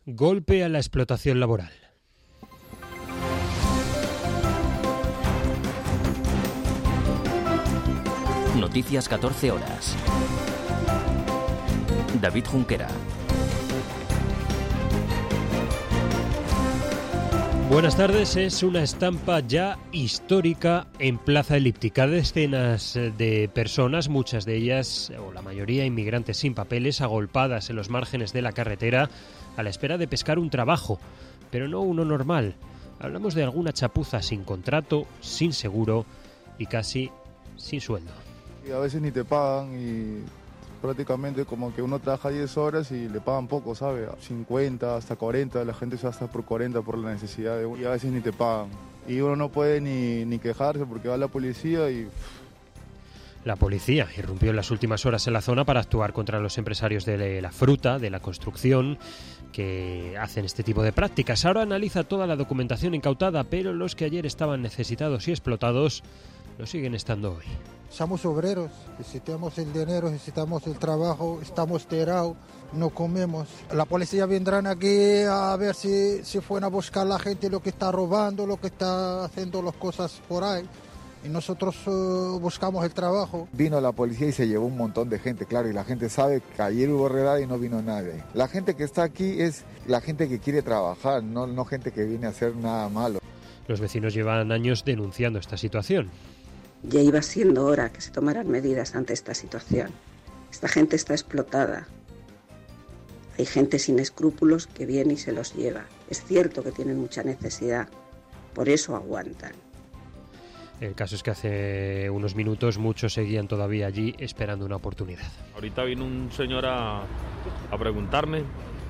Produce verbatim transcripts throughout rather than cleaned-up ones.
Golpe a la explotación laboral. Noticias catorce horas. David Junquera. Buenas tardes. Es una estampa ya histórica en Plaza Elíptica. Decenas de personas, muchas de ellas, o la mayoría, inmigrantes sin papeles, agolpadas en los márgenes de la carretera a la espera de pescar un trabajo, pero no uno normal. Hablamos de alguna chapuza sin contrato, sin seguro y casi sin sueldo. Y a veces ni te pagan y prácticamente como que uno trabaja diez horas y le pagan poco, ¿sabe? cincuenta, hasta cuarenta, la gente se va hasta por cuarenta por la necesidad de uno y a veces ni te pagan. Y uno no puede ni, ni quejarse porque va la policía y... La policía irrumpió en las últimas horas en la zona para actuar contra los empresarios de la fruta, de la construcción, que hacen este tipo de prácticas. Ahora analiza toda la documentación incautada, pero los que ayer estaban necesitados y explotados lo siguen estando hoy. Somos obreros, necesitamos el dinero, necesitamos el trabajo, estamos tirados, no comemos. La policía vendrán aquí a ver si, si fueron a buscar a la gente lo que está robando, lo que está haciendo las cosas por ahí. Y nosotros uh, buscamos el trabajo. Vino la policía y se llevó un montón de gente, claro, y la gente sabe que ayer hubo redada y no vino nadie. La gente que está aquí es la gente que quiere trabajar, no, no gente que viene a hacer nada malo. Los vecinos llevan años denunciando esta situación. Ya iba siendo hora que se tomaran medidas ante esta situación. Esta gente está explotada. Hay gente sin escrúpulos que viene y se los lleva. Es cierto que tienen mucha necesidad, por eso aguantan. El caso es que hace unos minutos muchos seguían todavía allí esperando una oportunidad. Ahorita vino un señor a, a preguntarme,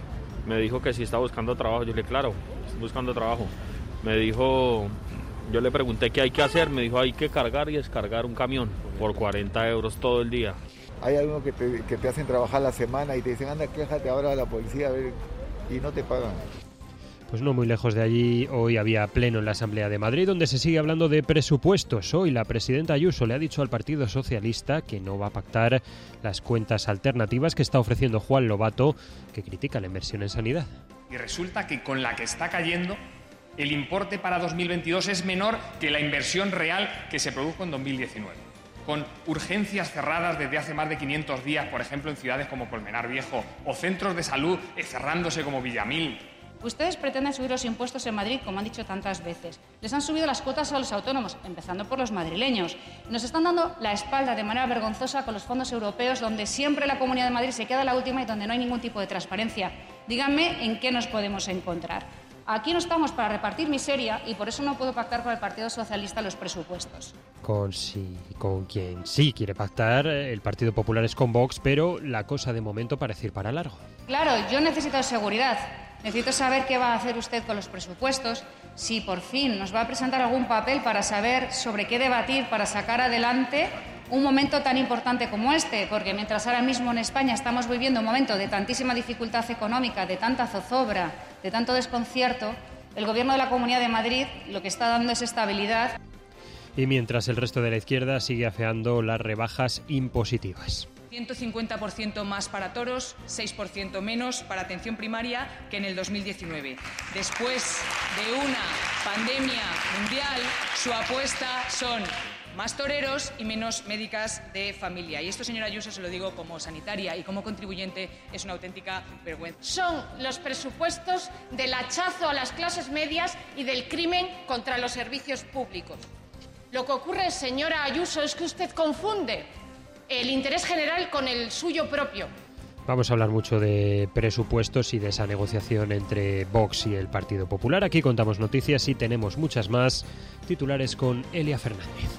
me dijo que si estaba buscando trabajo. Yo le dije, claro, estoy buscando trabajo. Me dijo, yo le pregunté qué hay que hacer, me dijo hay que cargar y descargar un camión por cuarenta euros todo el día. Hay algunos que te, que te hacen trabajar la semana y te dicen, anda, quéjate ahora a la policía a ver, y no te pagan. Pues no muy lejos de allí, hoy había pleno en la Asamblea de Madrid, donde se sigue hablando de presupuestos. Hoy la presidenta Ayuso le ha dicho al Partido Socialista que no va a pactar las cuentas alternativas que está ofreciendo Juan Lobato, que critica la inversión en sanidad. Y resulta que con la que está cayendo, el importe para dos mil veintidós es menor que la inversión real que se produjo en dos mil diecinueve. Con urgencias cerradas desde hace más de quinientos días, por ejemplo, en ciudades como Colmenar Viejo, o centros de salud cerrándose como Villamil. Ustedes pretenden subir los impuestos en Madrid, como han dicho tantas veces. Les han subido las cuotas a los autónomos, empezando por los madrileños. Nos están dando la espalda de manera vergonzosa con los fondos europeos, donde siempre la Comunidad de Madrid se queda la última y donde no hay ningún tipo de transparencia. Díganme en qué nos podemos encontrar. Aquí no estamos para repartir miseria y por eso no puedo pactar con el Partido Socialista los presupuestos. Con, sí, con quien sí quiere pactar, el Partido Popular es con Vox, pero la cosa de momento parece ir para largo. Claro, yo necesito seguridad. Necesito saber qué va a hacer usted con los presupuestos, si por fin nos va a presentar algún papel para saber sobre qué debatir, para sacar adelante un momento tan importante como este, porque mientras ahora mismo en España estamos viviendo un momento de tantísima dificultad económica, de tanta zozobra, de tanto desconcierto, el Gobierno de la Comunidad de Madrid lo que está dando es estabilidad. Y mientras el resto de la izquierda sigue afeando las rebajas impositivas. ciento cincuenta por ciento más para toros, seis por ciento menos para atención primaria que en el dos mil diecinueve. Después de una pandemia mundial, su apuesta son más toreros y menos médicas de familia. Y esto, señora Ayuso, se lo digo como sanitaria y como contribuyente, es una auténtica vergüenza. Son los presupuestos del hachazo a las clases medias y del crimen contra los servicios públicos. Lo que ocurre, señora Ayuso, es que usted confunde el interés general con el suyo propio. Vamos a hablar mucho de presupuestos y de esa negociación entre Vox y el Partido Popular. Aquí contamos noticias y tenemos muchas más. Titulares con Elia Fernández.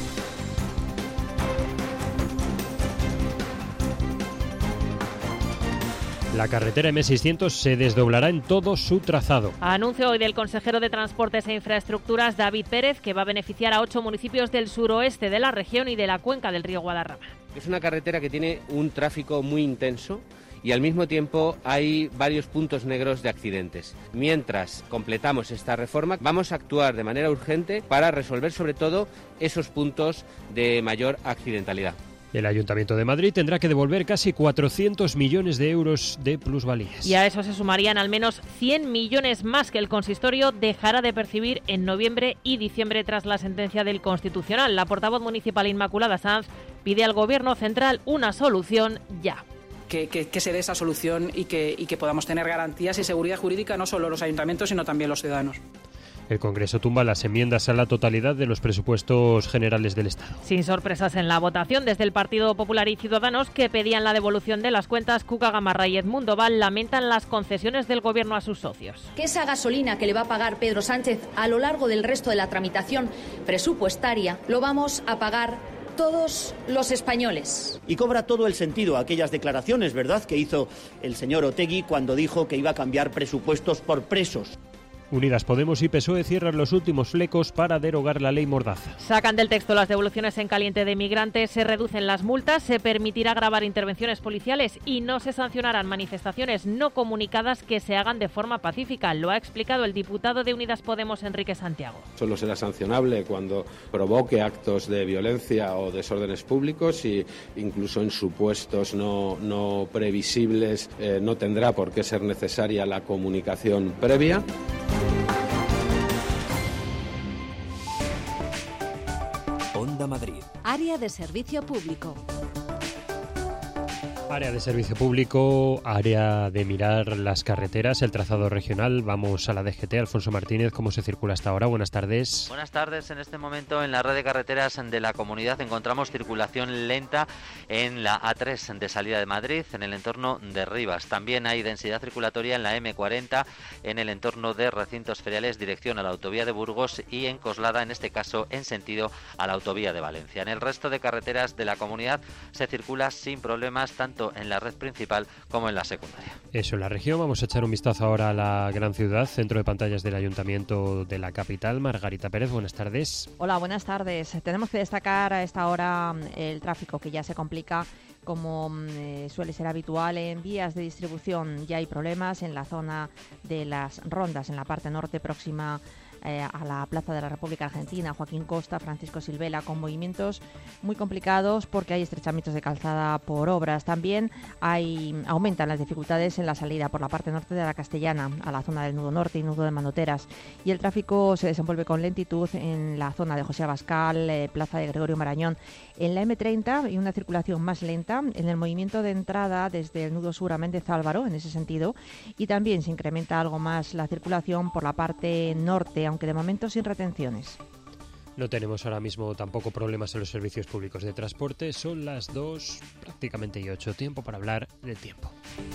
La carretera eme seiscientos se desdoblará en todo su trazado. Anuncio hoy del consejero de Transportes e Infraestructuras, David Pérez, que va a beneficiar a ocho municipios del suroeste de la región y de la cuenca del río Guadarrama. Es una carretera que tiene un tráfico muy intenso y al mismo tiempo hay varios puntos negros de accidentes. Mientras completamos esta reforma, vamos a actuar de manera urgente para resolver sobre todo esos puntos de mayor accidentalidad. El Ayuntamiento de Madrid tendrá que devolver casi cuatrocientos millones de euros de plusvalías. Y a eso se sumarían al menos cien millones más que el consistorio dejará de percibir en noviembre y diciembre tras la sentencia del Constitucional. La portavoz municipal Inmaculada Sanz pide al Gobierno central una solución ya. Que, que, que se dé esa solución y que, y que podamos tener garantías y seguridad jurídica no solo los ayuntamientos, sino también los ciudadanos. El Congreso tumba las enmiendas a la totalidad de los presupuestos generales del Estado. Sin sorpresas en la votación, desde el Partido Popular y Ciudadanos, que pedían la devolución de las cuentas, Cuca Gamarra y Edmundo Val lamentan las concesiones del Gobierno a sus socios. Que esa gasolina que le va a pagar Pedro Sánchez a lo largo del resto de la tramitación presupuestaria lo vamos a pagar todos los españoles. Y cobra todo el sentido aquellas declaraciones, ¿verdad?, que hizo el señor Otegi cuando dijo que iba a cambiar presupuestos por presos. Unidas Podemos y P S O E cierran los últimos flecos para derogar la ley Mordaza. Sacan del texto las devoluciones en caliente de migrantes, se reducen las multas, se permitirá grabar intervenciones policiales y no se sancionarán manifestaciones no comunicadas que se hagan de forma pacífica. Lo ha explicado el diputado de Unidas Podemos, Enrique Santiago. Solo será sancionable cuando provoque actos de violencia o desórdenes públicos y incluso en supuestos no, no previsibles eh, no tendrá por qué ser necesaria la comunicación previa. Onda Madrid. Área de servicio público. Área de servicio público, área de mirar las carreteras, el trazado regional. Vamos a la D G T. Alfonso Martínez, ¿cómo se circula hasta ahora? Buenas tardes. Buenas tardes. En este momento en la red de carreteras de la comunidad encontramos circulación lenta en la A tres de salida de Madrid, en el entorno de Rivas. También hay densidad circulatoria en la eme cuarenta, en el entorno de recintos feriales, dirección a la autovía de Burgos, y en Coslada, en este caso en sentido a la autovía de Valencia. En el resto de carreteras de la comunidad se circula sin problemas, tanto en la red principal como en la secundaria. Eso, en la región. Vamos a echar un vistazo ahora a la gran ciudad, centro de pantallas del Ayuntamiento de la capital. Margarita Pérez, buenas tardes. Hola, buenas tardes. Tenemos que destacar a esta hora el tráfico, que ya se complica como eh, suele ser habitual en vías de distribución. Ya hay problemas en la zona de las Rondas, en la parte norte próxima Eh, a la Plaza de la República Argentina, Joaquín Costa, Francisco Silvela, con movimientos muy complicados porque hay estrechamientos de calzada por obras. También hay aumentan las dificultades en la salida por la parte norte de la Castellana, a la zona del nudo norte y nudo de Manoteras. Y el tráfico se desenvuelve con lentitud en la zona de José Abascal, eh, Plaza de Gregorio Marañón. En la eme treinta hay una circulación más lenta en el movimiento de entrada desde el nudo sur a Méndez Álvaro, en ese sentido. Y también se incrementa algo más la circulación por la parte norte, aunque de momento sin retenciones. No tenemos ahora mismo tampoco problemas en los servicios públicos de transporte. Son las dos, prácticamente y ocho. Tiempo para hablar del tiempo.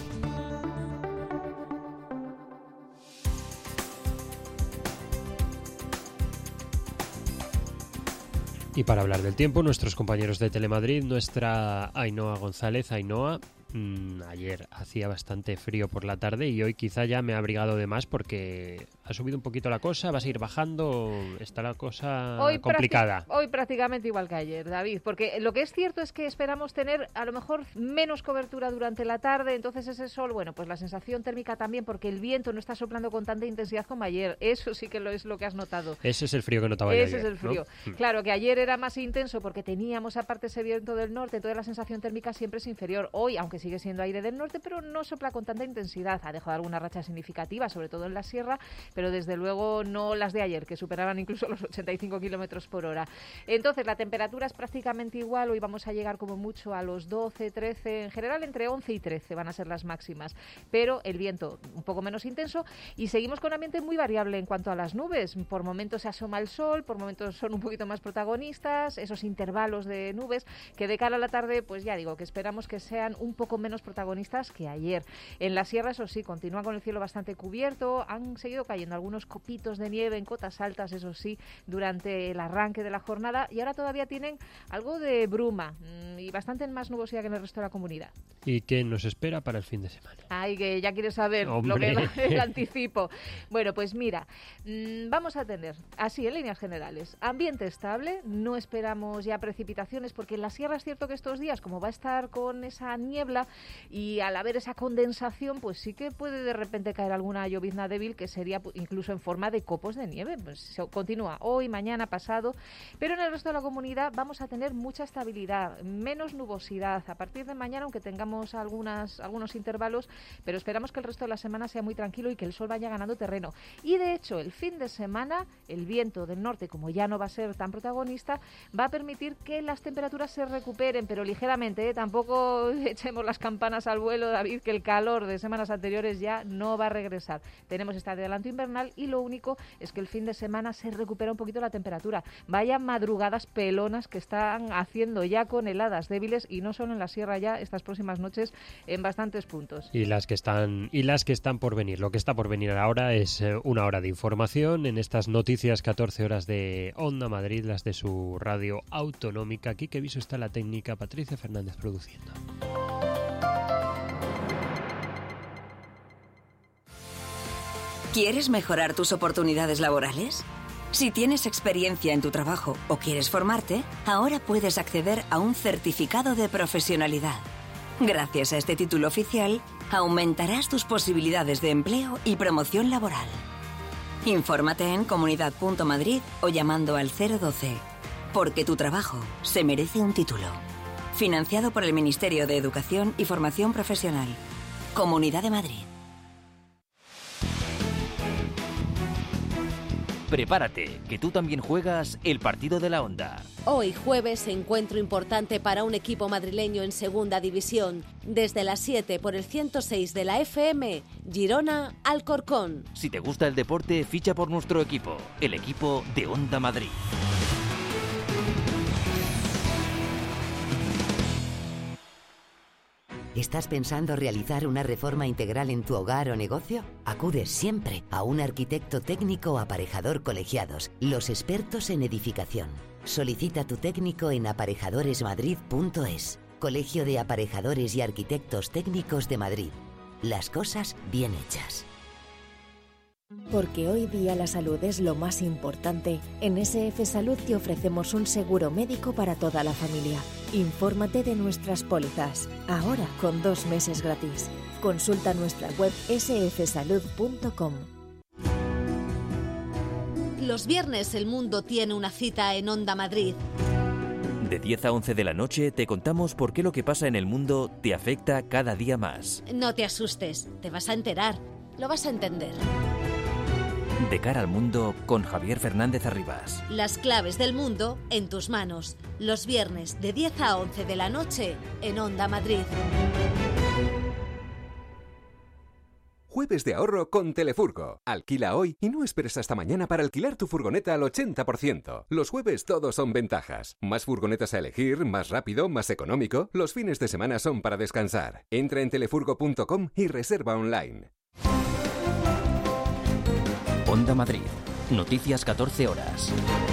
Y para hablar del tiempo, nuestros compañeros de Telemadrid, nuestra Ainhoa González. Ainhoa, mmm, ayer hacía bastante frío por la tarde y hoy quizá ya me ha abrigado de más porque ha subido un poquito la cosa, vas a ir bajando, está la cosa hoy complicada. Prácti- hoy prácticamente igual que ayer, David, porque lo que es cierto es que esperamos tener a lo mejor menos cobertura durante la tarde, entonces ese sol, bueno, pues la sensación térmica también, porque el viento no está soplando con tanta intensidad como ayer, eso sí que lo es lo que has notado. Ese es el frío que notaba yo Ese ayer, es el frío. ¿no? Claro que ayer era más intenso porque teníamos aparte ese viento del norte, entonces la sensación térmica siempre es inferior. Hoy, aunque sigue siendo aire del norte, pero no sopla con tanta intensidad, ha dejado alguna racha significativa, sobre todo en la sierra, pero desde luego no las de ayer, que superaban incluso los ochenta y cinco kilómetros por hora. Entonces la temperatura es prácticamente igual, hoy vamos a llegar como mucho a los doce, trece, en general entre once y trece van a ser las máximas, pero el viento un poco menos intenso y seguimos con un ambiente muy variable en cuanto a las nubes. Por momentos se asoma el sol, por momentos son un poquito más protagonistas, esos intervalos de nubes que de cara a la tarde, pues ya digo, que esperamos que sean un poco menos protagonistas que ayer. En la sierra, eso sí, continúa con el cielo bastante cubierto, han seguido cayendo algunos copitos de nieve en cotas altas, eso sí, durante el arranque de la jornada, y ahora todavía tienen algo de bruma mmm, y bastante más nubosidad que en el resto de la comunidad. ¿Y qué nos espera para el fin de semana? Ay, que ya quieres saber ¡Hombre! Lo que el anticipo. Bueno, pues mira, mmm, vamos a tener, así en líneas generales, ambiente estable, no esperamos ya precipitaciones, porque en la sierra es cierto que estos días, como va a estar con esa niebla, niebla y al haber esa condensación, pues sí que puede de repente caer alguna llovizna débil que sería incluso en forma de copos de nieve. Pues continúa hoy, mañana, pasado, pero en el resto de la comunidad vamos a tener mucha estabilidad, menos nubosidad a partir de mañana, aunque tengamos algunas, algunos intervalos, pero esperamos que el resto de la semana sea muy tranquilo y que el sol vaya ganando terreno. Y de hecho, el fin de semana, el viento del norte, como ya no va a ser tan protagonista, va a permitir que las temperaturas se recuperen, pero ligeramente, ¿eh? Tampoco echemos las campanas al vuelo, David, que el calor de semanas anteriores ya no va a regresar. Tenemos este adelanto invernal y lo único es que el fin de semana se recupera un poquito la temperatura. Vaya madrugadas pelonas que están haciendo ya con heladas débiles, y no solo en la sierra, ya estas próximas noches en bastantes puntos. Y las que están y las que están por venir. Lo que está por venir ahora es eh, una hora de información en estas noticias, catorce horas de Onda Madrid, las de su radio autonómica. Aquí que viso está la técnica, Patricia Fernández produciendo. ¿Quieres mejorar tus oportunidades laborales? Si tienes experiencia en tu trabajo o quieres formarte, ahora puedes acceder a un certificado de profesionalidad. Gracias a este título oficial, aumentarás tus posibilidades de empleo y promoción laboral. Infórmate en comunidad punto madrid o llamando al cero doce, porque tu trabajo se merece un título. Financiado por el Ministerio de Educación y Formación Profesional. Comunidad de Madrid. Prepárate, que tú también juegas el partido de la Onda. Hoy jueves, encuentro importante para un equipo madrileño en segunda división. Desde las siete por el ciento seis de la F M, Girona Alcorcón. Si te gusta el deporte, ficha por nuestro equipo, el equipo de Onda Madrid. ¿Estás pensando realizar una reforma integral en tu hogar o negocio? Acude siempre a un arquitecto técnico o aparejador colegiados, los expertos en edificación. Solicita tu técnico en aparejadores madrid punto es. Colegio de Aparejadores y Arquitectos Técnicos de Madrid. Las cosas bien hechas. Porque hoy día la salud es lo más importante, en S F Salud te ofrecemos un seguro médico para toda la familia. Infórmate de nuestras pólizas, ahora con dos meses gratis. Consulta nuestra web ese efe salud punto com. Los viernes el mundo tiene una cita en Onda Madrid. De diez a once de la noche te contamos por qué lo que pasa en el mundo te afecta cada día más. No te asustes, te vas a enterar, lo vas a entender. De cara al mundo, con Javier Fernández Arribas. Las claves del mundo en tus manos. Los viernes de diez a once de la noche en Onda Madrid. Jueves de ahorro con Telefurgo. Alquila hoy y no esperes hasta mañana para alquilar tu furgoneta al ochenta por ciento. Los jueves todos son ventajas. Más furgonetas a elegir, más rápido, más económico. Los fines de semana son para descansar. Entra en telefurgo punto com y reserva online. Onda Madrid. Noticias catorce horas.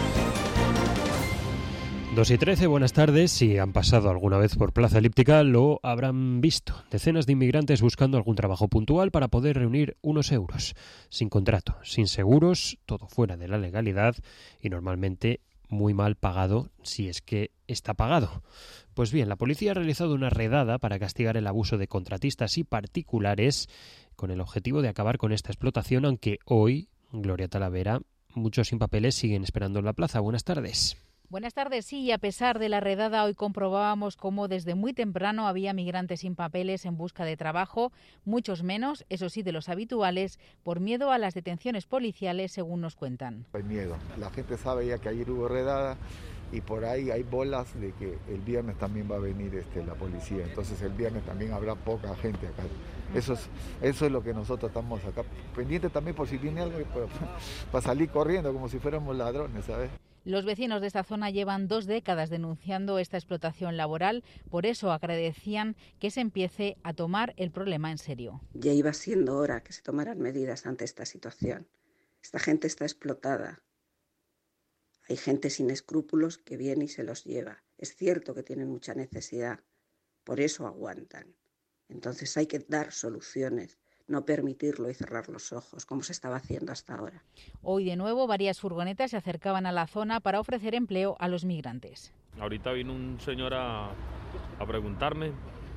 dos y trece, buenas tardes. Si han pasado alguna vez por Plaza Elíptica, lo habrán visto. Decenas de inmigrantes buscando algún trabajo puntual para poder reunir unos euros. Sin contrato, sin seguros, todo fuera de la legalidad y normalmente muy mal pagado, si es que está pagado. Pues bien, la policía ha realizado una redada para castigar el abuso de contratistas y particulares con el objetivo de acabar con esta explotación, aunque hoy, Gloria Talavera, muchos sin papeles siguen esperando en la plaza. Buenas tardes. Buenas tardes. Sí, y a pesar de la redada, hoy comprobábamos cómo desde muy temprano había migrantes sin papeles en busca de trabajo, muchos menos, eso sí, de los habituales, por miedo a las detenciones policiales, según nos cuentan. Hay miedo. La gente sabe ya que ayer hubo redada y por ahí hay bolas de que el viernes también va a venir este, la policía. Entonces el viernes también habrá poca gente acá. Eso es, eso es lo que nosotros estamos acá pendientes también por si viene algo para, para salir corriendo como si fuéramos ladrones, ¿sabes? Los vecinos de esta zona llevan dos décadas denunciando esta explotación laboral, por eso agradecían que se empiece a tomar el problema en serio. Ya iba siendo hora que se tomaran medidas ante esta situación. Esta gente está explotada. Hay gente sin escrúpulos que viene y se los lleva. Es cierto que tienen mucha necesidad, por eso aguantan. Entonces hay que dar soluciones, no permitirlo y cerrar los ojos, como se estaba haciendo hasta ahora. Hoy de nuevo varias furgonetas se acercaban a la zona para ofrecer empleo a los migrantes. Ahorita vino un señor a, a preguntarme,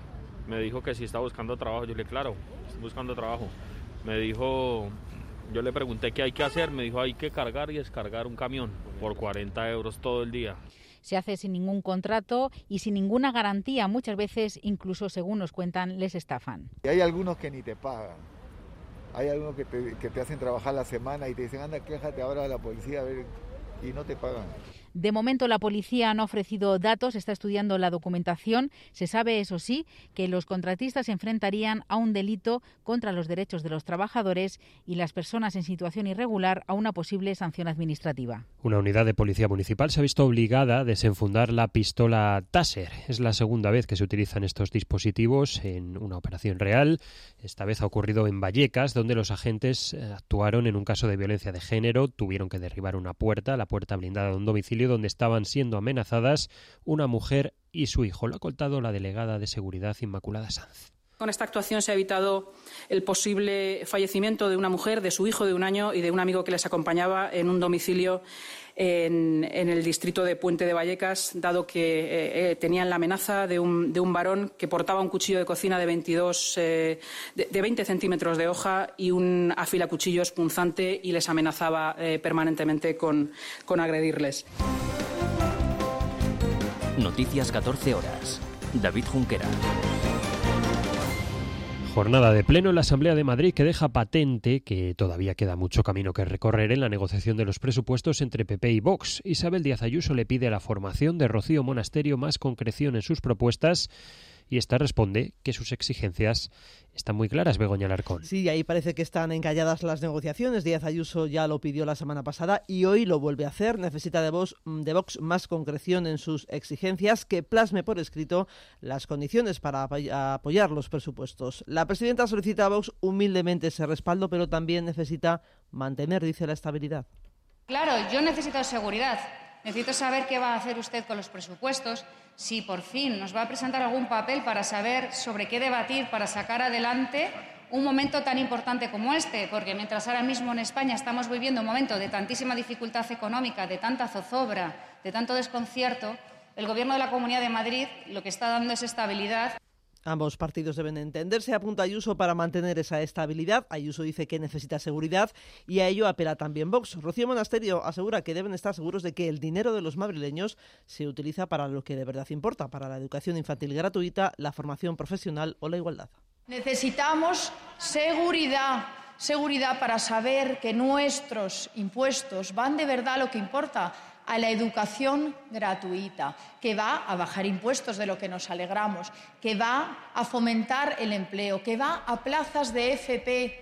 Me dijo que si estaba buscando trabajo. Yo le dije, claro, estoy buscando trabajo. Me dijo, yo le pregunté qué hay que hacer. Me dijo, hay que cargar y descargar un camión por cuarenta euros todo el día. Se hace sin ningún contrato y sin ninguna garantía. Muchas veces, incluso según nos cuentan, les estafan. Y hay algunos que ni te pagan. Hay algunos que te, que te hacen trabajar la semana y te dicen, anda, quéjate ahora a la policía a ver, y no te pagan. De momento la policía no ha ofrecido datos, está estudiando la documentación. Se sabe, eso sí, que los contratistas se enfrentarían a un delito contra los derechos de los trabajadores y las personas en situación irregular a una posible sanción administrativa. Una unidad de policía municipal se ha visto obligada a desenfundar la pistola Taser. Es la segunda vez que se utilizan estos dispositivos en una operación real. Esta vez ha ocurrido en Vallecas, donde los agentes actuaron en un caso de violencia de género. Tuvieron que derribar una puerta, la puerta blindada de un domicilio donde estaban siendo amenazadas una mujer y su hijo. Lo ha contado la delegada de Seguridad, Inmaculada Sanz. Con esta actuación se ha evitado el posible fallecimiento de una mujer, de su hijo de un año y de un amigo que les acompañaba en un domicilio en, en el distrito de Puente de Vallecas, dado que eh, tenían la amenaza de un, de un varón que portaba un cuchillo de cocina de, veintidós, eh, de, de veinte centímetros de hoja y un afilacuchillos punzante y les amenazaba eh, permanentemente con, con agredirles. Noticias catorce horas. David Junquera. Jornada de pleno en la Asamblea de Madrid que deja patente que todavía queda mucho camino que recorrer en la negociación de los presupuestos entre P P y Vox. Isabel Díaz Ayuso le pide a la formación de Rocío Monasterio más concreción en sus propuestas y esta responde que sus exigencias están muy claras. Begoña Alarcón. Sí, ahí parece que están encalladas las negociaciones. Díaz Ayuso ya lo pidió la semana pasada y hoy lo vuelve a hacer. Necesita de Vox, de Vox más concreción en sus exigencias, que plasme por escrito las condiciones para apoyar los presupuestos. La presidenta solicita a Vox humildemente ese respaldo, pero también necesita mantener, dice, la estabilidad. Claro, yo necesito seguridad. Necesito saber qué va a hacer usted con los presupuestos, si por fin nos va a presentar algún papel para saber sobre qué debatir, para sacar adelante un momento tan importante como este, porque mientras ahora mismo en España estamos viviendo un momento de tantísima dificultad económica, de tanta zozobra, de tanto desconcierto, el Gobierno de la Comunidad de Madrid lo que está dando es estabilidad. Ambos partidos deben entenderse, apunta Ayuso, para mantener esa estabilidad. Ayuso dice que necesita seguridad y a ello apela también Vox. Rocío Monasterio asegura que deben estar seguros de que el dinero de los madrileños se utiliza para lo que de verdad importa, para la educación infantil gratuita, la formación profesional o la igualdad. Necesitamos seguridad, seguridad para saber que nuestros impuestos van de verdad a lo que importa, a la educación gratuita, que va a bajar impuestos, de lo que nos alegramos, que va a fomentar el empleo, que va a plazas de F P.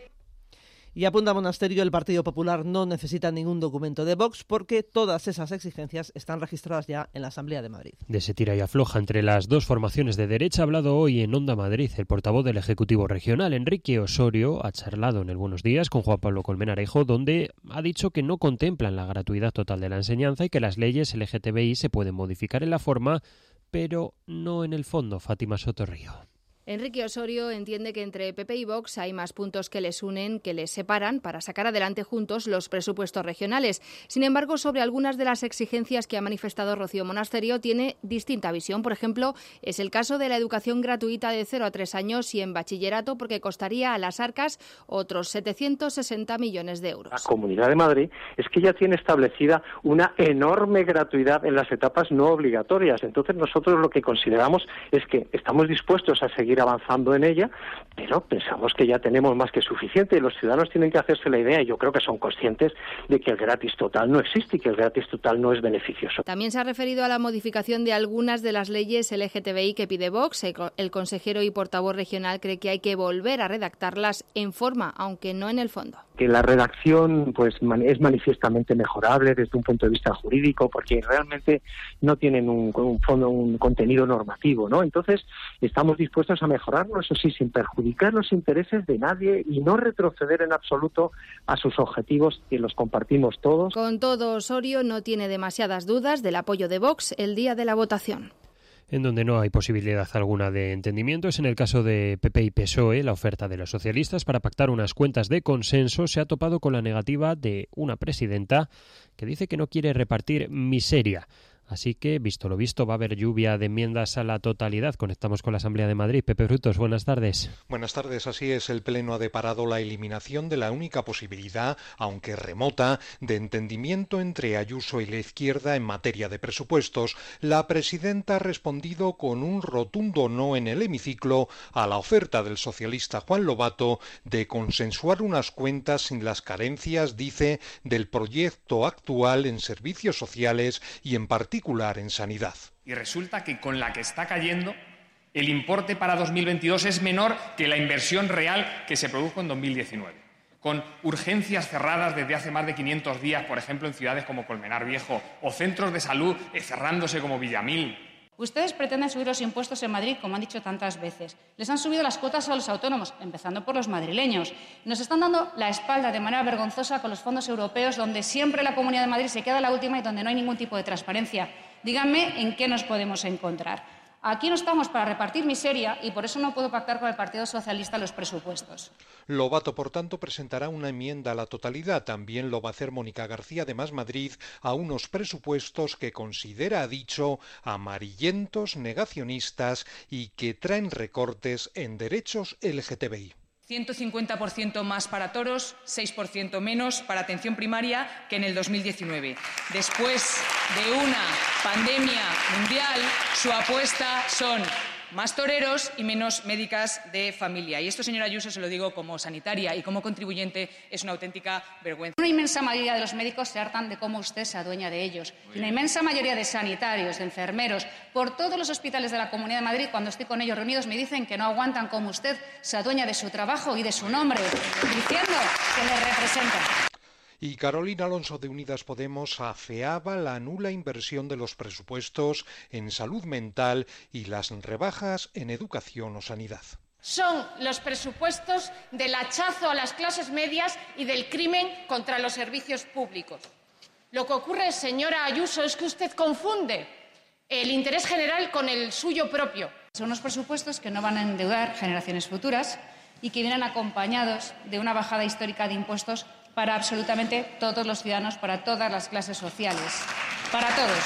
Y apunta Monasterio, el Partido Popular no necesita ningún documento de Vox porque todas esas exigencias están registradas ya en la Asamblea de Madrid. De ese tira y afloja entre las dos formaciones de derecha ha hablado hoy en Onda Madrid el portavoz del Ejecutivo Regional, Enrique Osorio, ha charlado en el Buenos Días con Juan Pablo Colmenarejo, donde ha dicho que no contemplan la gratuidad total de la enseñanza y que las leyes L G T B I se pueden modificar en la forma, pero no en el fondo. Fátima Sotorrío. Enrique Osorio entiende que entre P P y Vox hay más puntos que les unen que les separan para sacar adelante juntos los presupuestos regionales. Sin embargo, sobre algunas de las exigencias que ha manifestado Rocío Monasterio tiene distinta visión. Por ejemplo, es el caso de la educación gratuita de cero a tres años y en bachillerato, porque costaría a las arcas otros setecientos sesenta millones de euros. La Comunidad de Madrid es que ya tiene establecida una enorme gratuidad en las etapas no obligatorias. Entonces nosotros lo que consideramos es que estamos dispuestos a seguir avanzando en ella, pero pensamos que ya tenemos más que suficiente. Los ciudadanos tienen que hacerse la idea, y yo creo que son conscientes de que el gratis total no existe y que el gratis total no es beneficioso. También se ha referido a la modificación de algunas de las leyes L G T B I que pide Vox. El consejero y portavoz regional cree que hay que volver a redactarlas en forma, aunque no en el fondo. Que la redacción pues es manifiestamente mejorable desde un punto de vista jurídico, porque realmente no tienen un, un fondo, un contenido normativo, ¿no? Entonces estamos dispuestos a mejorarlo, eso sí, sin perjudicar los intereses de nadie y no retroceder en absoluto a sus objetivos, que los compartimos todos. Con todo, Osorio no tiene demasiadas dudas del apoyo de Vox el día de la votación. En donde no hay posibilidad alguna de entendimiento es en el caso de P P y P S O E. La oferta de los socialistas para pactar unas cuentas de consenso se ha topado con la negativa de una presidenta que dice que no quiere repartir miseria. Así que, visto lo visto, va a haber lluvia de enmiendas a la totalidad. Conectamos con la Asamblea de Madrid. Pepe Frutos, buenas tardes. Buenas tardes. Así es, el Pleno ha deparado la eliminación de la única posibilidad, aunque remota, de entendimiento entre Ayuso y la izquierda en materia de presupuestos. La presidenta ha respondido con un rotundo no en el hemiciclo a la oferta del socialista Juan Lobato de consensuar unas cuentas sin las carencias, dice, del proyecto actual en servicios sociales y en particular en sanidad. Y resulta que con la que está cayendo, el importe para dos mil veintidós es menor que la inversión real que se produjo en dos mil diecinueve. Con urgencias cerradas desde hace más de quinientos días, por ejemplo, en ciudades como Colmenar Viejo, o centros de salud cerrándose como Villamil. Ustedes pretenden subir los impuestos en Madrid, como han dicho tantas veces. Les han subido las cuotas a los autónomos, empezando por los madrileños. Nos están dando la espalda de manera vergonzosa con los fondos europeos, donde siempre la Comunidad de Madrid se queda la última y donde no hay ningún tipo de transparencia. Díganme en qué nos podemos encontrar. Aquí no estamos para repartir miseria y por eso no puedo pactar con el Partido Socialista los presupuestos. Lobato, por tanto, presentará una enmienda a la totalidad. También lo va a hacer Mónica García de Más Madrid a unos presupuestos que considera, ha dicho, amarillentos, negacionistas y que traen recortes en derechos L G T B I. ciento cincuenta por ciento más para toros, seis por ciento menos para atención primaria que en el dos mil diecinueve. Después de una pandemia mundial, su apuesta son más toreros y menos médicas de familia. Y esto, señora Ayuso, se lo digo como sanitaria y como contribuyente, es una auténtica vergüenza. Una inmensa mayoría de los médicos se hartan de cómo usted se adueña de ellos. Y una inmensa mayoría de sanitarios, de enfermeros, por todos los hospitales de la Comunidad de Madrid, cuando estoy con ellos reunidos, me dicen que no aguantan cómo usted se adueña de su trabajo y de su nombre, diciendo que les representa. Y Carolina Alonso de Unidas Podemos afeaba la nula inversión de los presupuestos en salud mental y las rebajas en educación o sanidad. Son los presupuestos del hachazo a las clases medias y del crimen contra los servicios públicos. Lo que ocurre, señora Ayuso, es que usted confunde el interés general con el suyo propio. Son unos presupuestos que no van a endeudar generaciones futuras y que vienen acompañados de una bajada histórica de impuestos para absolutamente todos los ciudadanos, para todas las clases sociales, para todos.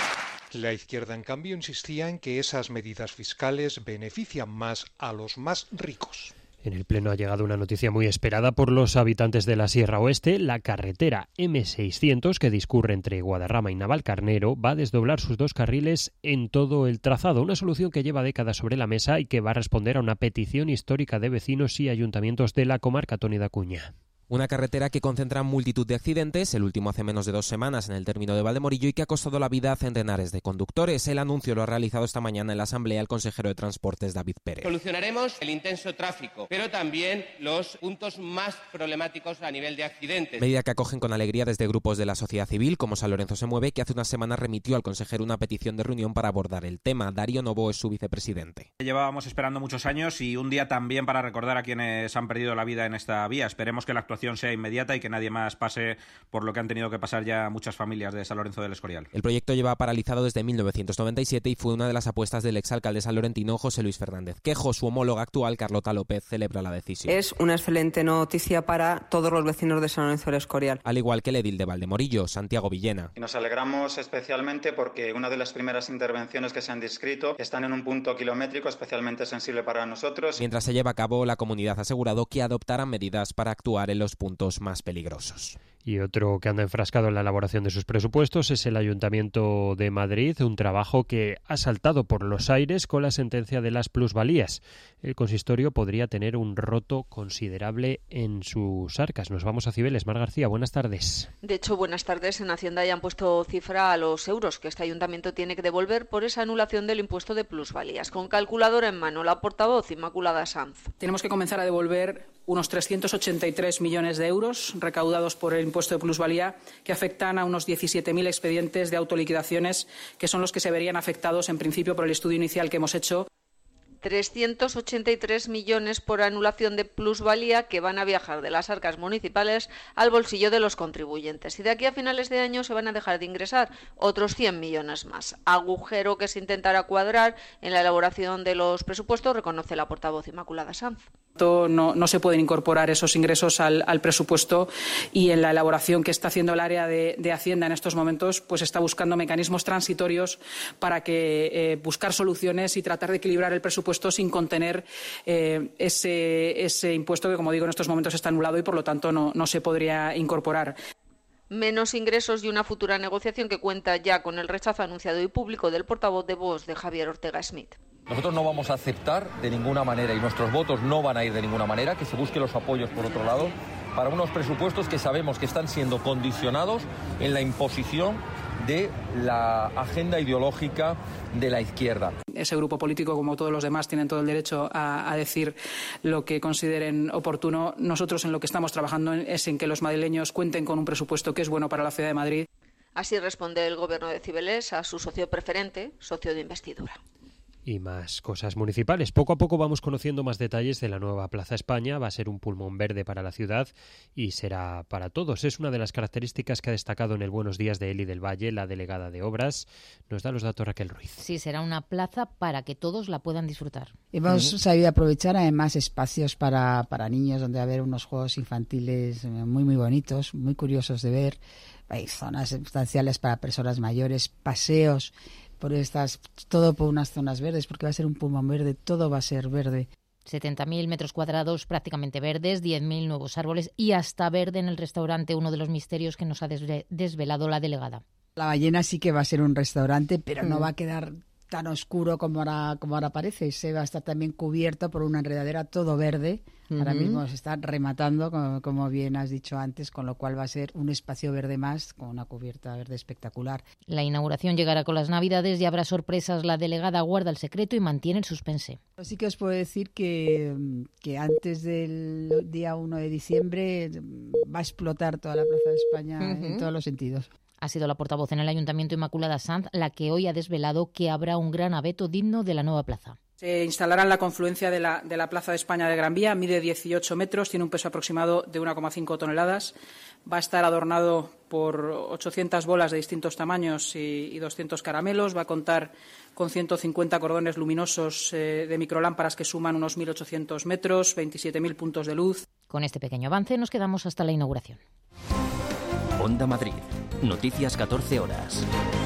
La izquierda, en cambio, insistía en que esas medidas fiscales benefician más a los más ricos. En el Pleno ha llegado una noticia muy esperada por los habitantes de la Sierra Oeste. La carretera eme seiscientos, que discurre entre Guadarrama y Navalcarnero, va a desdoblar sus dos carriles en todo el trazado. Una solución que lleva décadas sobre la mesa y que va a responder a una petición histórica de vecinos y ayuntamientos de la comarca. Toni Dacuña. Una carretera que concentra multitud de accidentes, el último hace menos de dos semanas en el término de Valdemorillo, y que ha costado la vida a centenares de conductores. El anuncio lo ha realizado esta mañana en la Asamblea el consejero de Transportes, David Pérez. Solucionaremos el intenso tráfico, pero también los puntos más problemáticos a nivel de accidentes. Medida que acogen con alegría desde grupos de la sociedad civil, como San Lorenzo se mueve, que hace unas semanas remitió al consejero una petición de reunión para abordar el tema. Darío Novo es su vicepresidente. Llevábamos esperando muchos años y un día también para recordar a quienes han perdido la vida en esta vía. Esperemos que la actuación sea inmediata y que nadie más pase por lo que han tenido que pasar ya muchas familias de San Lorenzo del Escorial. El proyecto lleva paralizado desde mil novecientos noventa y siete y fue una de las apuestas del exalcalde sanlorentino José Luis Fernández Quejo. Su homóloga actual, Carlota López, celebra la decisión. Es una excelente noticia para todos los vecinos de San Lorenzo del Escorial. Al igual que el edil de Valdemorillo, Santiago Villena. Y nos alegramos especialmente porque una de las primeras intervenciones que se han descrito están en un punto kilométrico especialmente sensible para nosotros. Mientras se lleva a cabo, la comunidad ha asegurado que adoptarán medidas para actuar en los puntos más peligrosos. Y otro que anda enfrascado en la elaboración de sus presupuestos es el Ayuntamiento de Madrid, un trabajo que ha saltado por los aires con la sentencia de las plusvalías. El consistorio podría tener un roto considerable en sus arcas. Nos vamos a Cibeles. Mar García, buenas tardes. De hecho, buenas tardes. En Hacienda ya han puesto cifra a los euros que este ayuntamiento tiene que devolver por esa anulación del impuesto de plusvalías. Con calculadora en mano, la portavoz Inmaculada Sanz. Tenemos que comenzar a devolver unos trescientos ochenta y tres millones de euros recaudados por el impuesto de plusvalía, que afectan a unos diecisiete mil expedientes de autoliquidaciones, que son los que se verían afectados en principio por el estudio inicial que hemos hecho. trescientos ochenta y tres millones por anulación de plusvalía que van a viajar de las arcas municipales al bolsillo de los contribuyentes. Y de aquí a finales de año se van a dejar de ingresar otros cien millones más. Agujero que se intentará cuadrar en la elaboración de los presupuestos, reconoce la portavoz Inmaculada Sanz. No, no se pueden incorporar esos ingresos al, al presupuesto y en la elaboración que está haciendo el área de, de Hacienda en estos momentos, pues está buscando mecanismos transitorios para que eh, buscar soluciones y tratar de equilibrar el presupuesto sin contener eh, ese, ese impuesto que, como digo, en estos momentos está anulado y por lo tanto no, no se podría incorporar. Menos ingresos y una futura negociación que cuenta ya con el rechazo anunciado y público del portavoz de Vox, de Javier Ortega Smith. Nosotros no vamos a aceptar de ninguna manera, y nuestros votos no van a ir de ninguna manera, que se busquen los apoyos por otro lado para unos presupuestos que sabemos que están siendo condicionados en la imposición de la agenda ideológica de la izquierda. Ese grupo político, como todos los demás, tienen todo el derecho a, a decir lo que consideren oportuno. Nosotros en lo que estamos trabajando es en que los madrileños cuenten con un presupuesto que es bueno para la ciudad de Madrid. Así responde el gobierno de Cibeles a su socio preferente, socio de investidura. Y más cosas municipales. Poco a poco vamos conociendo más detalles de la nueva Plaza España. Va a ser un pulmón verde para la ciudad y será para todos. Es una de las características que ha destacado en el Buenos Días de Eli del Valle, la delegada de Obras. Nos da los datos Raquel Ruiz. Sí, será una plaza para que todos la puedan disfrutar. Hemos uh-huh. sabido aprovechar además espacios para, para niños, donde va a haber unos juegos infantiles muy, muy bonitos, muy curiosos de ver. Hay zonas sustanciales para personas mayores, paseos por estas, todo por unas zonas verdes, porque va a ser un pulmón verde, todo va a ser verde. setenta mil metros cuadrados prácticamente verdes, diez mil nuevos árboles y hasta verde en el restaurante, uno de los misterios que nos ha desvelado la delegada. La Ballena sí que va a ser un restaurante, pero mm. no va a quedar tan oscuro como ahora, como ahora parece. Se va a estar también cubierto por una enredadera todo verde. Uh-huh. Ahora mismo se está rematando, como, como bien has dicho antes, con lo cual va a ser un espacio verde más, con una cubierta verde espectacular. La inauguración llegará con las Navidades y habrá sorpresas. La delegada guarda el secreto y mantiene el suspense. Sí que os puedo decir que, que antes del día uno de diciembre va a explotar toda la Plaza de España uh-huh. en todos los sentidos. Ha sido la portavoz en el Ayuntamiento, Inmaculada Sanz, la que hoy ha desvelado que habrá un gran abeto digno de la nueva plaza. Se instalará en la confluencia de la, de la Plaza de España de Gran Vía, mide dieciocho metros, tiene un peso aproximado de uno coma cinco toneladas. Va a estar adornado por ochocientas bolas de distintos tamaños y, y doscientos caramelos. Va a contar con ciento cincuenta cordones luminosos eh, de microlámparas que suman unos mil ochocientos metros, veintisiete mil puntos de luz. Con este pequeño avance nos quedamos hasta la inauguración. Onda Madrid. Noticias catorce horas.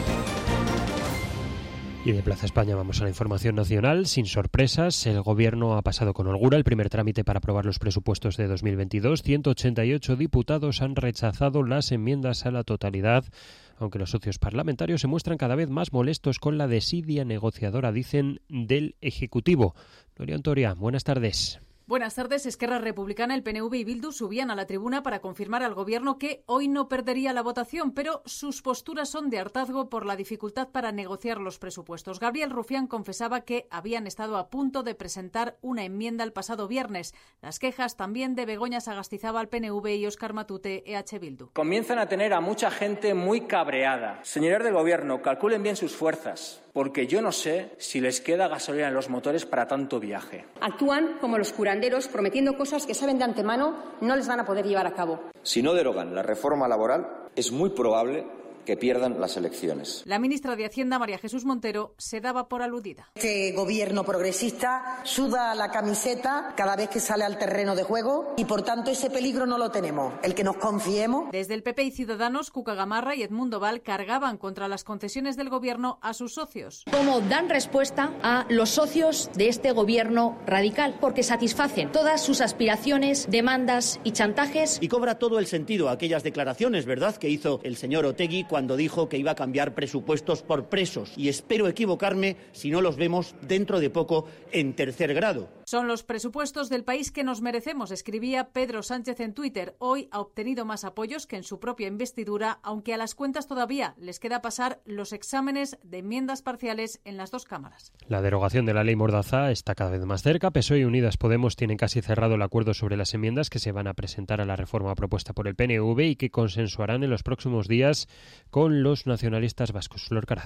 Y de Plaza España vamos a la información nacional. Sin sorpresas, el Gobierno ha pasado con holgura el primer trámite para aprobar los presupuestos de dos mil veintidós. ciento ochenta y ocho diputados han rechazado las enmiendas a la totalidad, aunque los socios parlamentarios se muestran cada vez más molestos con la desidia negociadora, dicen, del Ejecutivo. Gloria Antoria, buenas tardes. Buenas tardes. Esquerra Republicana, el P N V y Bildu subían a la tribuna para confirmar al Gobierno que hoy no perdería la votación, pero sus posturas son de hartazgo por la dificultad para negociar los presupuestos. Gabriel Rufián confesaba que habían estado a punto de presentar una enmienda el pasado viernes. Las quejas también de Begoña Sagastizábal, P N V, y Óscar Matute, E H Bildu. Comienzan a tener a mucha gente muy cabreada. Señores del Gobierno, calculen bien sus fuerzas, porque yo no sé si les queda gasolina en los motores para tanto viaje. Actúan como los curanderos, prometiendo cosas que saben de antemano no les van a poder llevar a cabo. Si no derogan la reforma laboral, es muy probable que pierdan las elecciones. La ministra de Hacienda, María Jesús Montero, se daba por aludida. Este gobierno progresista suda la camiseta cada vez que sale al terreno de juego y, por tanto, ese peligro no lo tenemos, el que nos confiemos. Desde el P P y Ciudadanos, Cuca Gamarra y Edmundo Val cargaban contra las concesiones del gobierno a sus socios. ¿Cómo dan respuesta a los socios de este gobierno radical? Porque satisfacen todas sus aspiraciones, demandas y chantajes. Y cobra todo el sentido aquellas declaraciones, ¿verdad?, que hizo el señor Otegi cuando dijo que iba a cambiar presupuestos por presos. Y espero equivocarme si no los vemos dentro de poco en tercer grado. Son los presupuestos del país que nos merecemos, escribía Pedro Sánchez en Twitter. Hoy ha obtenido más apoyos que en su propia investidura, aunque a las cuentas todavía les queda pasar los exámenes de enmiendas parciales en las dos cámaras. La derogación de la ley Mordaza está cada vez más cerca. P S O E y Unidas Podemos tienen casi cerrado el acuerdo sobre las enmiendas que se van a presentar a la reforma propuesta por el P N V y que consensuarán en los próximos días con los nacionalistas vascos. Flor Carazo.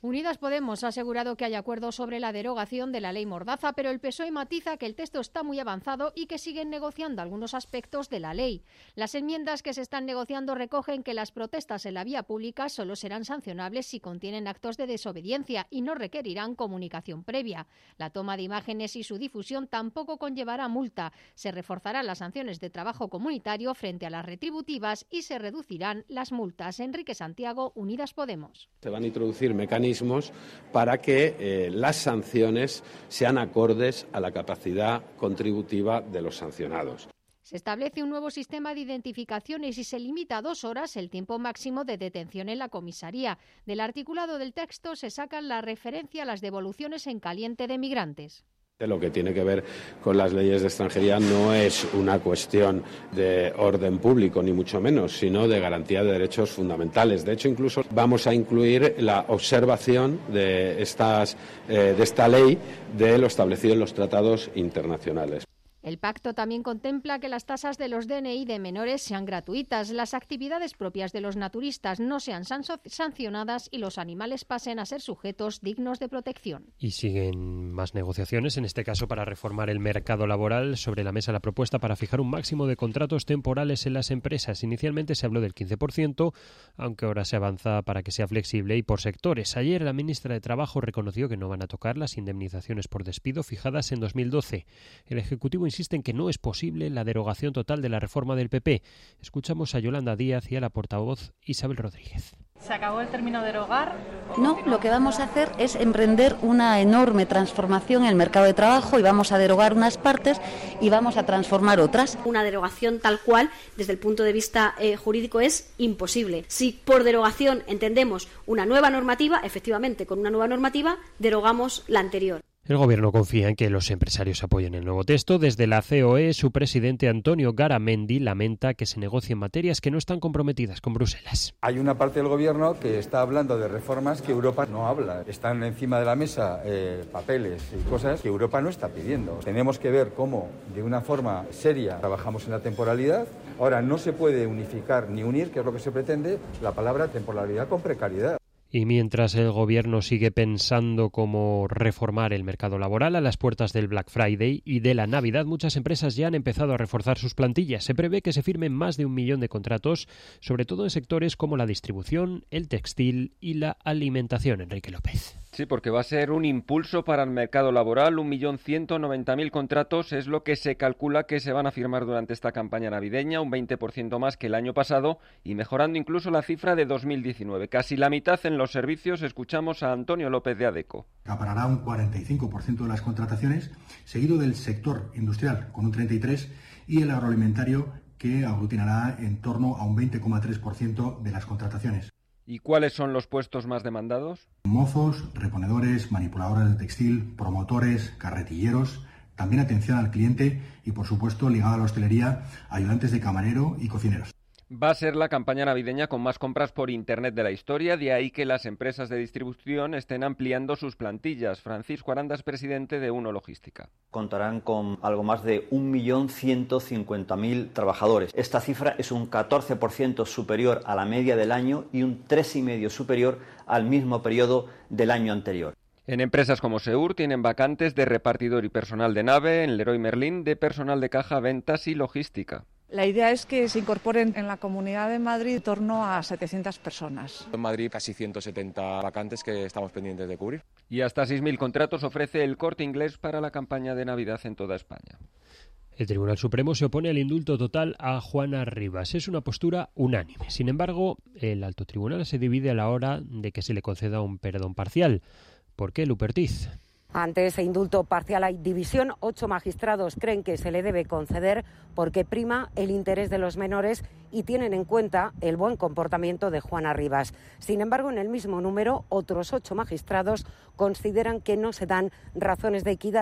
Unidas Podemos ha asegurado que hay acuerdo sobre la derogación de la ley Mordaza, pero el P S O E matiza que el texto está muy avanzado y que siguen negociando algunos aspectos de la ley. Las enmiendas que se están negociando recogen que las protestas en la vía pública solo serán sancionables si contienen actos de desobediencia y no requerirán comunicación previa. La toma de imágenes y su difusión tampoco conllevará multa. Se reforzarán las sanciones de trabajo comunitario frente a las retributivas y se reducirán las multas. Enrique Santiago, Unidas Podemos. Se van a introducir mecanismos para que eh, las sanciones sean acordes a la capacidad contributiva de los sancionados. Se establece un nuevo sistema de identificaciones y se limita a dos horas el tiempo máximo de detención en la comisaría. Del articulado del texto se sacan la referencia a las devoluciones en caliente de migrantes. Lo que tiene que ver con las leyes de extranjería no es una cuestión de orden público, ni mucho menos, sino de garantía de derechos fundamentales. De hecho, incluso vamos a incluir la observación de, estas, eh, de esta ley de lo establecido en los tratados internacionales. El pacto también contempla que las tasas de los D N I de menores sean gratuitas, las actividades propias de los naturistas no sean sancionadas y los animales pasen a ser sujetos dignos de protección. Y siguen más negociaciones, en este caso para reformar el mercado laboral. Sobre la mesa la propuesta para fijar un máximo de contratos temporales en las empresas. Inicialmente se habló del quince por ciento, aunque ahora se avanza para que sea flexible y por sectores. Ayer la ministra de Trabajo reconoció que no van a tocar las indemnizaciones por despido fijadas en dos mil doce. El Ejecutivo insiste en que no es posible la derogación total de la reforma del P P. Escuchamos a Yolanda Díaz y a la portavoz Isabel Rodríguez. ¿Se acabó el término derogar? No, lo que vamos a hacer es emprender una enorme transformación en el mercado de trabajo y vamos a derogar unas partes y vamos a transformar otras. Una derogación tal cual, desde el punto de vista eh, jurídico, es imposible. Si por derogación entendemos una nueva normativa, efectivamente, con una nueva normativa, derogamos la anterior. El Gobierno confía en que los empresarios apoyen el nuevo texto. Desde la C O E, su presidente Antonio Garamendi lamenta que se negocien materias que no están comprometidas con Bruselas. Hay una parte del Gobierno que está hablando de reformas que Europa no habla. Están encima de la mesa eh, papeles y cosas que Europa no está pidiendo. Tenemos que ver cómo, de una forma seria, trabajamos en la temporalidad. Ahora, no se puede unificar ni unir, que es lo que se pretende, la palabra temporalidad con precariedad. Y mientras el Gobierno sigue pensando cómo reformar el mercado laboral, a las puertas del Black Friday y de la Navidad, muchas empresas ya han empezado a reforzar sus plantillas. Se prevé que se firmen más de un millón de contratos, sobre todo en sectores como la distribución, el textil y la alimentación. Enrique López. Sí, porque va a ser un impulso para el mercado laboral. un millón ciento noventa mil contratos es lo que se calcula que se van a firmar durante esta campaña navideña, un veinte por ciento más que el año pasado y mejorando incluso la cifra de dos mil diecinueve. Casi la mitad en los servicios. Escuchamos a Antonio López de Adeco. Acaparará un cuarenta y cinco por ciento de las contrataciones, seguido del sector industrial con un treinta y tres por ciento y el agroalimentario, que aglutinará en torno a un veinte coma tres por ciento de las contrataciones. ¿Y cuáles son los puestos más demandados? Mozos, reponedores, manipuladoras de textil, promotores, carretilleros, también atención al cliente y, por supuesto, ligado a la hostelería, ayudantes de camarero y cocineros. Va a ser la campaña navideña con más compras por Internet de la historia, de ahí que las empresas de distribución estén ampliando sus plantillas. Francisco Aranda es presidente de Uno Logística. Contarán con algo más de un millón ciento cincuenta mil trabajadores. Esta cifra es un catorce por ciento superior a la media del año y un tres coma cinco por ciento superior al mismo periodo del año anterior. En empresas como Seur tienen vacantes de repartidor y personal de nave, en Leroy Merlin de personal de caja, ventas y logística. La idea es que se incorporen en la Comunidad de Madrid en torno a setecientas personas. En Madrid casi ciento setenta vacantes que estamos pendientes de cubrir. Y hasta seis mil contratos ofrece el Corte Inglés para la campaña de Navidad en toda España. El Tribunal Supremo se opone al indulto total a Juana Rivas. Es una postura unánime. Sin embargo, el Alto Tribunal se divide a la hora de que se le conceda un perdón parcial. ¿Por qué, Lupertiz? Ante ese indulto parcial hay división. Ocho magistrados creen que se le debe conceder porque prima el interés de los menores y tienen en cuenta el buen comportamiento de Juana Rivas. Sin embargo, en el mismo número, otros ocho magistrados consideran que no se dan razones de equidad,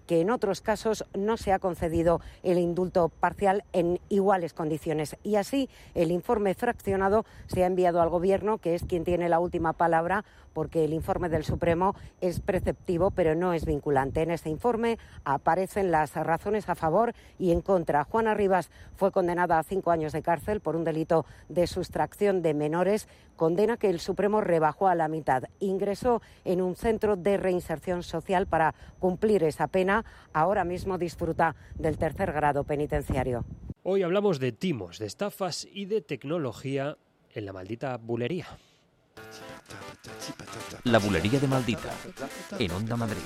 que en otros casos no se ha concedido el indulto parcial en iguales condiciones. Y así el informe fraccionado se ha enviado al Gobierno, que es quien tiene la última palabra, porque el informe del Supremo es preceptivo pero no es vinculante. En este informe aparecen las razones a favor y en contra. Juana Rivas fue condenada a cinco años de cárcel por un delito de sustracción de menores, condena que el Supremo rebajó a la mitad. Ingresó en un centro de reinserción social para cumplir esa pena. Ahora mismo disfruta del tercer grado penitenciario. Hoy hablamos de timos, de estafas y de tecnología en la maldita bulería. La bulería de Maldita, en Onda Madrid.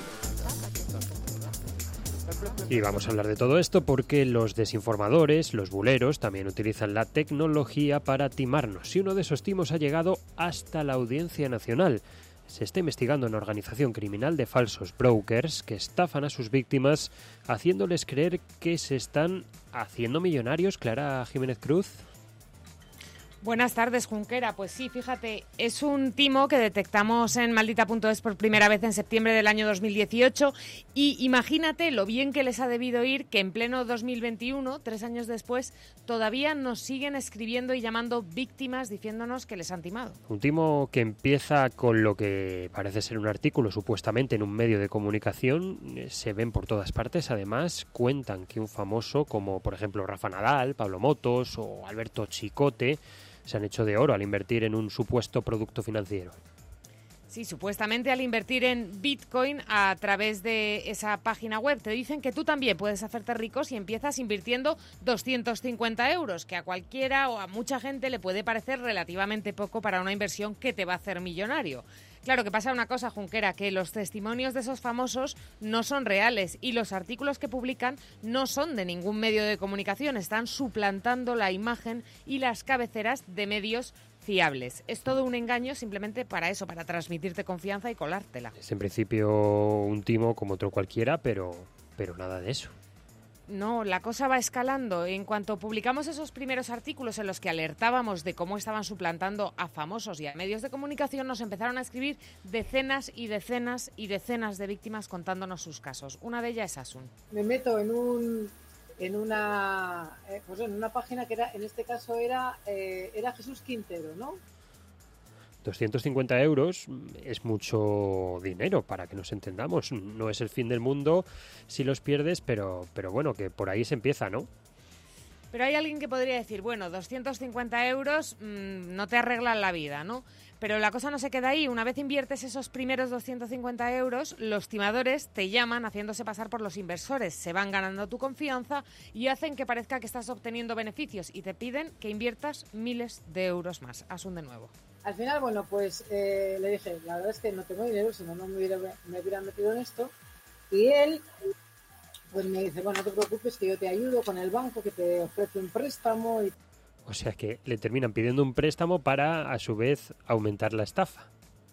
Y vamos a hablar de todo esto porque los desinformadores, los buleros, también utilizan la tecnología para timarnos. Y uno de esos timos ha llegado hasta la Audiencia Nacional. Se está investigando una organización criminal de falsos brokers que estafan a sus víctimas haciéndoles creer que se están haciendo millonarios. Clara Jiménez Cruz. Buenas tardes, Junquera. Pues sí, fíjate, es un timo que detectamos en maldita punto es por primera vez en septiembre del año dos mil dieciocho y imagínate lo bien que les ha debido ir que en pleno dos mil veintiuno, tres años después, todavía nos siguen escribiendo y llamando víctimas diciéndonos que les han timado. Un timo que empieza con lo que parece ser un artículo supuestamente en un medio de comunicación, se ven por todas partes. Además, cuentan que un famoso como por ejemplo Rafa Nadal, Pablo Motos o Alberto Chicote se han hecho de oro al invertir en un supuesto producto financiero. Sí, supuestamente al invertir en Bitcoin a través de esa página web. Te dicen que tú también puedes hacerte rico si empiezas invirtiendo doscientos cincuenta euros, que a cualquiera o a mucha gente le puede parecer relativamente poco para una inversión que te va a hacer millonario. Claro, que pasa una cosa, Junquera, que los testimonios de esos famosos no son reales y los artículos que publican no son de ningún medio de comunicación, están suplantando la imagen y las cabeceras de medios fiables. Es todo un engaño simplemente para eso, para transmitirte confianza y colártela. Es en principio un timo como otro cualquiera, pero, pero nada de eso. No, la cosa va escalando. En cuanto publicamos esos primeros artículos en los que alertábamos de cómo estaban suplantando a famosos y a medios de comunicación, nos empezaron a escribir decenas y decenas y decenas de víctimas contándonos sus casos. Una de ellas es Asun. Me meto en un en una eh, pues en una página que era, en este caso era eh, era Jesús Quintero, ¿no? doscientos cincuenta euros es mucho dinero, para que nos entendamos. No es el fin del mundo si los pierdes, pero, pero bueno, que por ahí se empieza, ¿no? Pero hay alguien que podría decir, bueno, doscientos cincuenta euros mmm, no te arreglan la vida, ¿no? Pero la cosa no se queda ahí. Una vez inviertes esos primeros doscientos cincuenta euros, los timadores te llaman haciéndose pasar por los inversores. Se van ganando tu confianza y hacen que parezca que estás obteniendo beneficios y te piden que inviertas miles de euros más. Asun de nuevo. Al final, bueno, pues eh, le dije, la verdad es que no tengo dinero, si no, no me hubiera, me hubiera metido en esto. Y él, pues me dice, bueno, no te preocupes, que yo te ayudo con el banco, que te ofrece un préstamo. Y... O sea que le terminan pidiendo un préstamo para, a su vez, aumentar la estafa.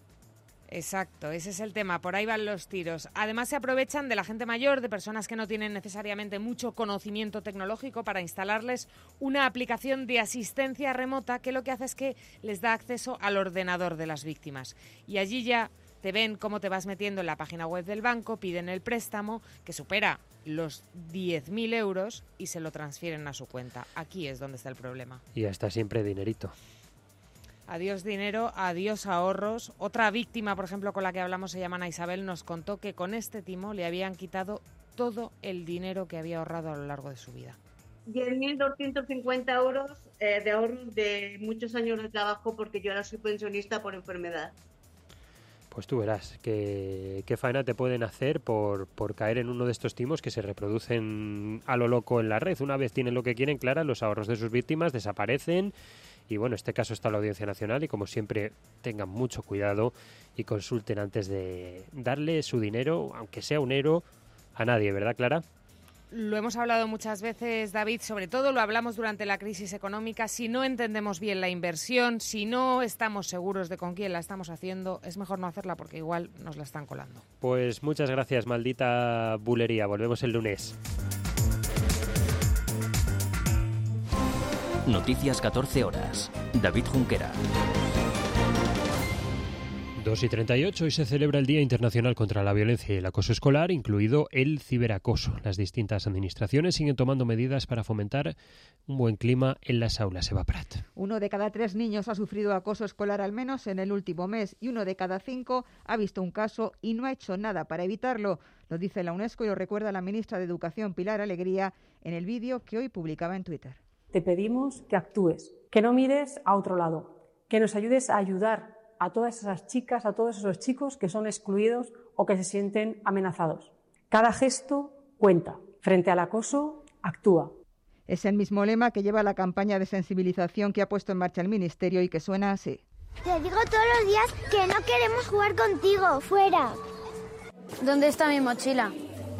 Exacto, ese es el tema, por ahí van los tiros. Además se aprovechan de la gente mayor, de personas que no tienen necesariamente mucho conocimiento tecnológico para instalarles una aplicación de asistencia remota que lo que hace es que les da acceso al ordenador de las víctimas. Y allí ya te ven cómo te vas metiendo en la página web del banco, piden el préstamo que supera los diez mil euros y se lo transfieren a su cuenta. Aquí es donde está el problema. Y hasta siempre dinerito. Adiós dinero, adiós ahorros. Otra víctima, por ejemplo, con la que hablamos, se llama Ana Isabel, nos contó que con este timo le habían quitado todo el dinero que había ahorrado a lo largo de su vida. diez mil doscientos cincuenta euros eh, de ahorros de muchos años de trabajo porque yo ahora soy pensionista por enfermedad. Pues tú verás qué, qué faena te pueden hacer por, por caer en uno de estos timos que se reproducen a lo loco en la red. Una vez tienen lo que quieren, Clara, los ahorros de sus víctimas desaparecen. Y bueno, en este caso está la Audiencia Nacional y como siempre tengan mucho cuidado y consulten antes de darle su dinero, aunque sea un euro, a nadie, ¿verdad, Clara? Lo hemos hablado muchas veces, David, sobre todo lo hablamos durante la crisis económica. Si no entendemos bien la inversión, si no estamos seguros de con quién la estamos haciendo, es mejor no hacerla porque igual nos la están colando. Pues muchas gracias, maldita bulería. Volvemos el lunes. Noticias catorce horas. David Junquera. dos y treinta y ocho, hoy se celebra el Día Internacional contra la Violencia y el Acoso Escolar, incluido el ciberacoso. Las distintas administraciones siguen tomando medidas para fomentar un buen clima en las aulas. Eva Prat. Uno de cada tres niños ha sufrido acoso escolar al menos en el último mes y uno de cada cinco ha visto un caso y no ha hecho nada para evitarlo. Lo dice la UNESCO y lo recuerda la ministra de Educación, Pilar Alegría, en el vídeo que hoy publicaba en Twitter. Te pedimos que actúes, que no mires a otro lado, que nos ayudes a ayudar a todas esas chicas, a todos esos chicos que son excluidos o que se sienten amenazados. Cada gesto cuenta. Frente al acoso, actúa. Es el mismo lema que lleva la campaña de sensibilización que ha puesto en marcha el Ministerio y que suena así. Te digo todos los días que no queremos jugar contigo, fuera. ¿Dónde está mi mochila?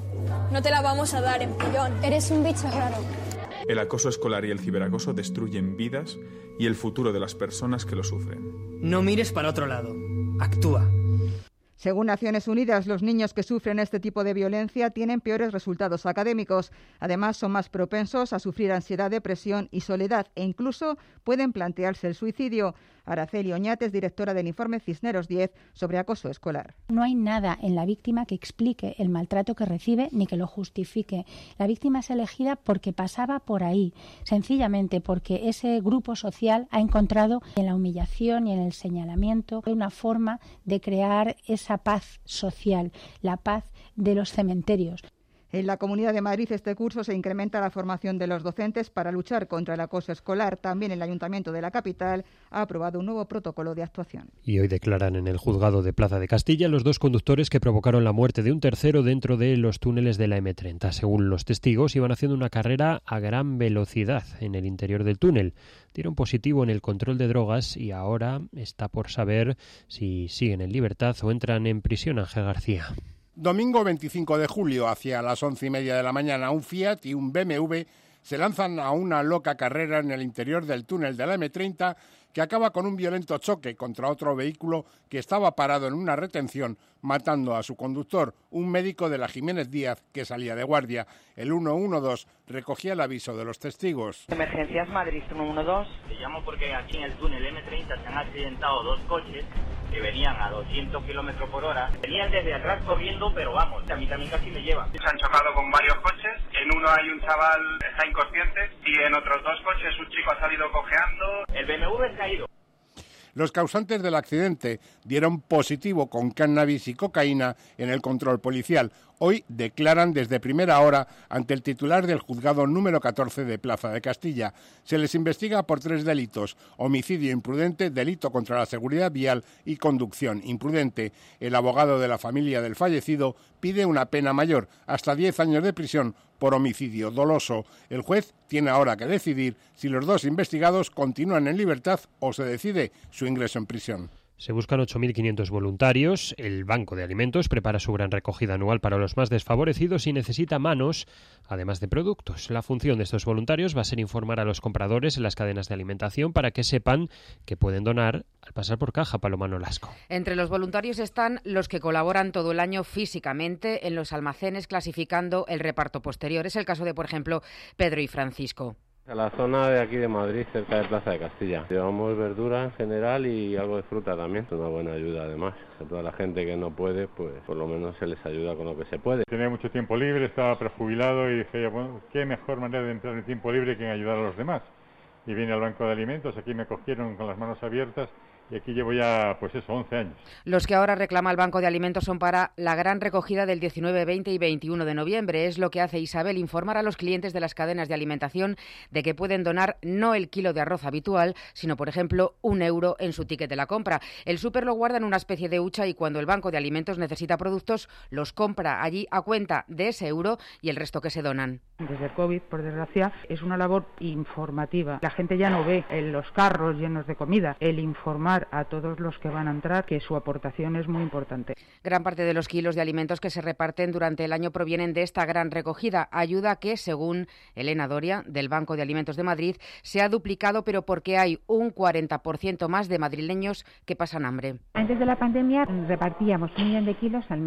No te la vamos a dar, empellón. Eres un bicho raro. El acoso escolar y el ciberacoso destruyen vidas y el futuro de las personas que lo sufren. No mires para otro lado. Actúa. Según Naciones Unidas, los niños que sufren este tipo de violencia tienen peores resultados académicos. Además, son más propensos a sufrir ansiedad, depresión y soledad e incluso pueden plantearse el suicidio. Araceli Oñate es directora del informe Cisneros diez sobre acoso escolar. No hay nada en la víctima que explique el maltrato que recibe ni que lo justifique. La víctima es elegida porque pasaba por ahí, sencillamente porque ese grupo social ha encontrado en la humillación y en el señalamiento una forma de crear esa paz social, la paz de los cementerios. En la Comunidad de Madrid este curso se incrementa la formación de los docentes para luchar contra el acoso escolar. También el Ayuntamiento de la capital ha aprobado un nuevo protocolo de actuación. Y hoy declaran en el juzgado de Plaza de Castilla los dos conductores que provocaron la muerte de un tercero dentro de los túneles de la eme treinta. Según los testigos, iban haciendo una carrera a gran velocidad en el interior del túnel. Dieron positivo en el control de drogas y ahora está por saber si siguen en libertad o entran en prisión. Ángel García. Domingo veinticinco de julio, hacia las once y media de la mañana, un Fiat y un be eme ve se lanzan a una loca carrera en el interior del túnel de la eme treinta que acaba con un violento choque contra otro vehículo que estaba parado en una retención, matando a su conductor, un médico de la Jiménez Díaz que salía de guardia. El ciento doce recogía el aviso de los testigos. Emergencias Madrid ciento doce. Te llamo porque aquí en el túnel eme treinta se han accidentado dos coches que venían a doscientos kilómetros por hora. Venían desde atrás corriendo, pero vamos, a mí también casi me lleva. Se han chocado con varios coches. En uno hay un chaval que está inconsciente y en otros dos coches un chico ha salido cojeando. El be eme ve es caído. Los causantes del accidente dieron positivo con cannabis y cocaína en el control policial. Hoy declaran desde primera hora ante el titular del juzgado número catorce de Plaza de Castilla. Se les investiga por tres delitos: homicidio imprudente, delito contra la seguridad vial y conducción imprudente. El abogado de la familia del fallecido pide una pena mayor, hasta diez años de prisión por homicidio doloso. El juez tiene ahora que decidir si los dos investigados continúan en libertad o se decide su ingreso en prisión. Se buscan ocho mil quinientos voluntarios. El Banco de Alimentos prepara su gran recogida anual para los más desfavorecidos y necesita manos, además de productos. La función de estos voluntarios va a ser informar a los compradores en las cadenas de alimentación para que sepan que pueden donar al pasar por caja. Paloma Nolasco. Entre los voluntarios están los que colaboran todo el año físicamente en los almacenes clasificando el reparto posterior. Es el caso de, por ejemplo, Pedro y Francisco. A la zona de aquí de Madrid, cerca de Plaza de Castilla. Llevamos verdura en general y algo de fruta también. Es una buena ayuda además. A toda la gente que no puede, pues por lo menos se les ayuda con lo que se puede. Tenía mucho tiempo libre, estaba prejubilado y dije, bueno, qué mejor manera de emplear el tiempo libre que en ayudar a los demás. Y vine al Banco de Alimentos, aquí me cogieron con las manos abiertas. Y aquí llevo ya, pues eso, once años. Los que ahora reclama el Banco de Alimentos son para la gran recogida del diecinueve, veinte y veintiuno de noviembre. Es lo que hace Isabel, informar a los clientes de las cadenas de alimentación de que pueden donar no el kilo de arroz habitual, sino, por ejemplo, un euro en su ticket de la compra. El súper lo guarda en una especie de hucha y cuando el Banco de Alimentos necesita productos, los compra allí a cuenta de ese euro y el resto que se donan. Desde el COVID, por desgracia, es una labor informativa. La gente ya no ve en los carros llenos de comida. El informar a todos los que van a entrar que su aportación es muy importante. Gran parte de los kilos de alimentos que se reparten durante el año provienen de esta gran recogida, ayuda que, según Elena Doria, del Banco de Alimentos de Madrid, se ha duplicado, pero porque hay un cuarenta por ciento más de madrileños que pasan hambre. Antes de la pandemia repartíamos un millón de kilos al mes.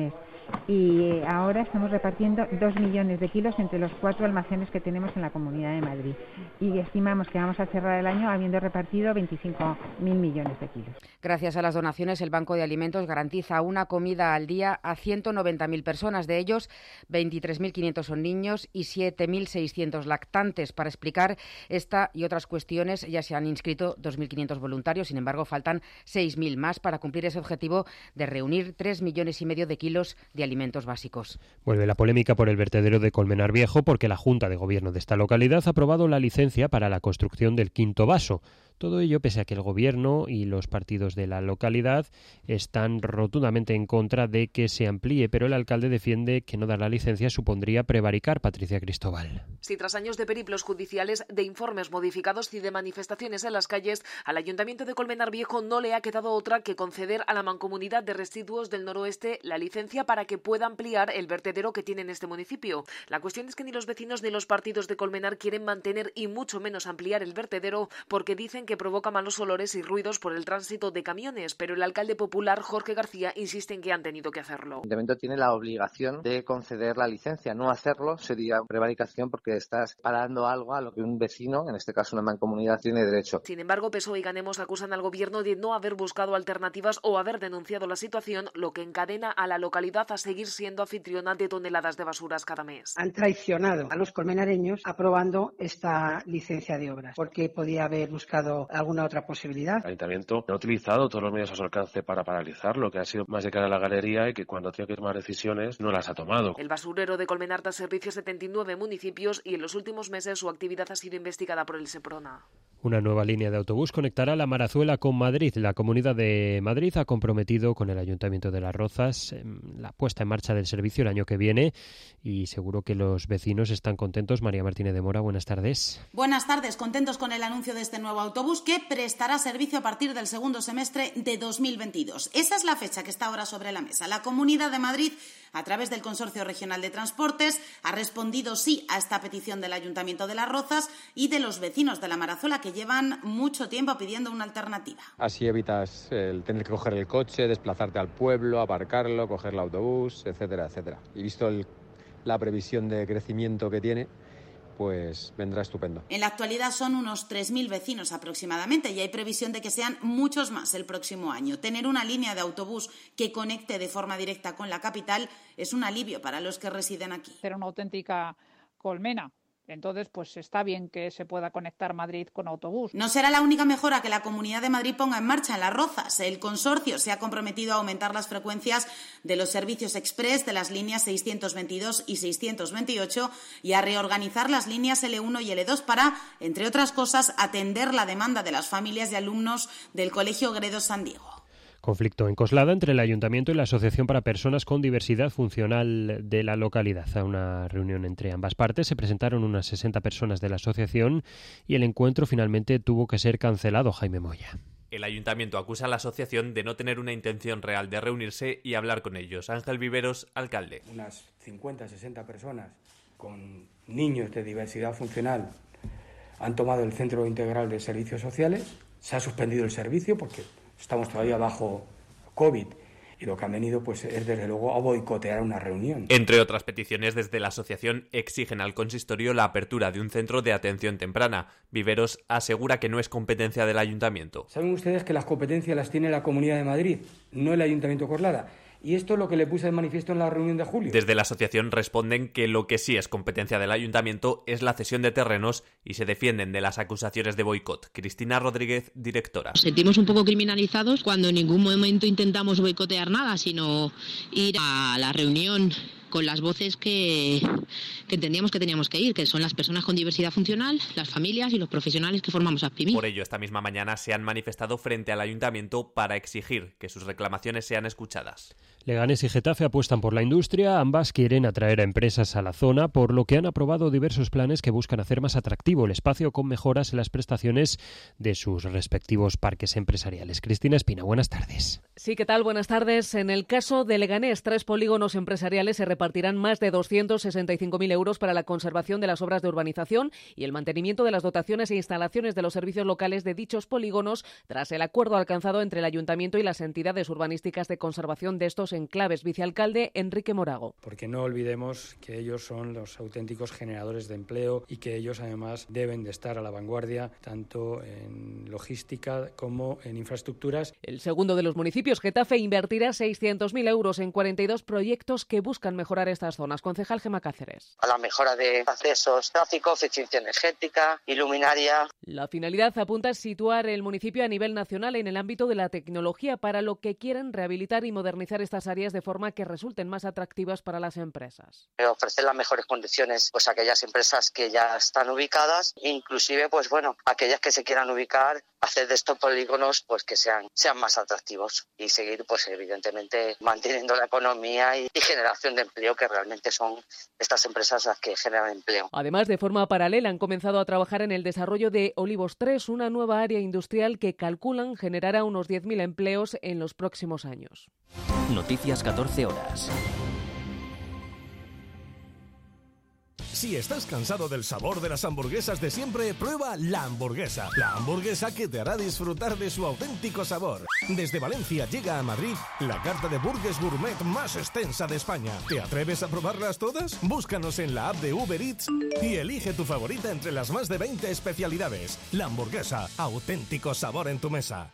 y ahora estamos repartiendo dos millones de kilos entre los cuatro almacenes que tenemos en la Comunidad de Madrid y estimamos que vamos a cerrar el año habiendo repartido veinticinco mil millones de kilos. Gracias a las donaciones, el Banco de Alimentos garantiza una comida al día a ciento noventa mil personas. De ellos, veintitrés mil quinientos son niños y siete mil seiscientos lactantes. Para explicar esta y otras cuestiones ya se han inscrito dos mil quinientos voluntarios. Sin embargo, faltan seis mil más para cumplir ese objetivo de reunir tres millones y medio de kilos de alimentos básicos. Vuelve la polémica por el vertedero de Colmenar Viejo porque la Junta de Gobierno de esta localidad ha aprobado la licencia para la construcción del quinto vaso. Todo ello pese a que el Gobierno y los partidos de la localidad están rotundamente en contra de que se amplíe, pero el alcalde defiende que no dar la licencia supondría prevaricar. Patricia Cristóbal. Si tras años de periplos judiciales, de informes modificados y de manifestaciones en las calles, al Ayuntamiento de Colmenar Viejo no le ha quedado otra que conceder a la Mancomunidad de Residuos del Noroeste la licencia para que pueda ampliar el vertedero que tiene en este municipio. La cuestión es que ni los vecinos ni los partidos de Colmenar quieren mantener y mucho menos ampliar el vertedero porque dicen que provoca malos olores y ruidos por el tránsito de camiones, pero el alcalde popular Jorge García insiste en que han tenido que hacerlo. El Ayuntamiento tiene la obligación de conceder la licencia. No hacerlo sería prevaricación porque estás parando algo a lo que un vecino, en este caso una mancomunidad, tiene derecho. Sin embargo, P S O E y Ganemos acusan al gobierno de no haber buscado alternativas o haber denunciado la situación, lo que encadena a la localidad a seguir siendo anfitriona de toneladas de basuras cada mes. Han traicionado a los colmenareños aprobando esta licencia de obras porque podía haber buscado algún una otra posibilidad. El Ayuntamiento no ha utilizado todos los medios a su alcance para paralizarlo, que ha sido más de cara a la galería y que cuando tiene que tomar decisiones no las ha tomado. El basurero de Colmenar da servicio a setenta y nueve municipios y en los últimos meses su actividad ha sido investigada por el Seprona. Una nueva línea de autobús conectará la Marazuela con Madrid. La Comunidad de Madrid ha comprometido con el Ayuntamiento de Las Rozas la puesta en marcha del servicio el año que viene y seguro que los vecinos están contentos. María Martínez de Mora, buenas tardes. Buenas tardes, contentos con el anuncio de este nuevo autobús que prestará servicio a partir del segundo semestre de dos mil veintidós. Esa es la fecha que está ahora sobre la mesa. La Comunidad de Madrid, a través del Consorcio Regional de Transportes, ha respondido sí a esta petición del Ayuntamiento de Las Rozas y de los vecinos de la Marazuela que llevan mucho tiempo pidiendo una alternativa. Así evitas el tener que coger el coche, desplazarte al pueblo, aparcarlo, coger el autobús, etcétera, etcétera. Y visto el, la previsión de crecimiento que tiene, pues vendrá estupendo. En la actualidad son unos tres mil vecinos aproximadamente y hay previsión de que sean muchos más el próximo año. Tener una línea de autobús que conecte de forma directa con la capital es un alivio para los que residen aquí. Será una auténtica colmena. Entonces, pues está bien que se pueda conectar Madrid con autobús. No será la única mejora que la Comunidad de Madrid ponga en marcha en Las Rozas. El consorcio se ha comprometido a aumentar las frecuencias de los servicios express de las líneas seiscientos veintidós y seiscientos veintiocho y a reorganizar las líneas ele uno y ele dos para, entre otras cosas, atender la demanda de las familias y alumnos del Colegio Gredos San Diego. Conflicto en Coslada entre el Ayuntamiento y la Asociación para Personas con Diversidad Funcional de la localidad. A una reunión entre ambas partes se presentaron unas sesenta personas de la asociación y el encuentro finalmente tuvo que ser cancelado. Jaime Moya. El Ayuntamiento acusa a la asociación de no tener una intención real de reunirse y hablar con ellos. Ángel Viveros, alcalde. Unas cincuenta, sesenta personas con niños de diversidad funcional han tomado el Centro Integral de Servicios Sociales. Se ha suspendido el servicio porque estamos todavía bajo COVID y lo que han venido pues es desde luego a boicotear una reunión. Entre otras peticiones, desde la asociación exigen al consistorio la apertura de un centro de atención temprana. Viveros asegura que no es competencia del Ayuntamiento. Saben ustedes que las competencias las tiene la Comunidad de Madrid, no el Ayuntamiento de Coslada. Y esto es lo que le puse de manifiesto en la reunión de julio. Desde la asociación responden que lo que sí es competencia del Ayuntamiento es la cesión de terrenos y se defienden de las acusaciones de boicot. Cristina Rodríguez, directora. Nos sentimos un poco criminalizados cuando en ningún momento intentamos boicotear nada, sino ir a la reunión con las voces que, que entendíamos que teníamos que ir, que son las personas con diversidad funcional, las familias y los profesionales que formamos ASPIMI. Por ello, esta misma mañana se han manifestado frente al Ayuntamiento para exigir que sus reclamaciones sean escuchadas. Leganés y Getafe apuestan por la industria. Ambas quieren atraer a empresas a la zona, por lo que han aprobado diversos planes que buscan hacer más atractivo el espacio con mejoras en las prestaciones de sus respectivos parques empresariales. Cristina Espina, buenas tardes. Sí, ¿qué tal? Buenas tardes. En el caso de Leganés, tres polígonos empresariales se reparten repartirán más de doscientos sesenta y cinco mil euros para la conservación de las obras de urbanización y el mantenimiento de las dotaciones e instalaciones de los servicios locales de dichos polígonos, tras el acuerdo alcanzado entre el Ayuntamiento y las entidades urbanísticas de conservación de estos enclaves. Vicealcalde Enrique Morago. Porque no olvidemos que ellos son los auténticos generadores de empleo y que ellos además deben de estar a la vanguardia tanto en logística como en infraestructuras. El segundo de los municipios, Getafe, invertirá seiscientos mil euros en cuarenta y dos proyectos que buscan mejorar estas zonas. Concejal Gemma Cáceres. A la mejora de accesos, tráfico, eficiencia energética, iluminaria. La finalidad apunta a situar el municipio a nivel nacional en el ámbito de la tecnología, para lo que quieren rehabilitar y modernizar estas áreas de forma que resulten más atractivas para las empresas. Ofrecer las mejores condiciones pues a aquellas empresas que ya están ubicadas, inclusive pues bueno, aquellas que se quieran ubicar, hacer de estos polígonos pues que sean, sean más atractivos y seguir pues evidentemente manteniendo la economía y, y generación de empleo, que realmente son estas empresas las que generan empleo. Además, de forma paralela han comenzado a trabajar en el desarrollo de Olivos tres, una nueva área industrial que calculan generará unos diez mil empleos en los próximos años. Noticias catorce horas. Si estás cansado del sabor de las hamburguesas de siempre, prueba La Hamburguesa. La hamburguesa que te hará disfrutar de su auténtico sabor. Desde Valencia llega a Madrid la carta de burgers gourmet más extensa de España. ¿Te atreves a probarlas todas? Búscanos en la app de Uber Eats y elige tu favorita entre las más de veinte especialidades. La Hamburguesa, auténtico sabor en tu mesa.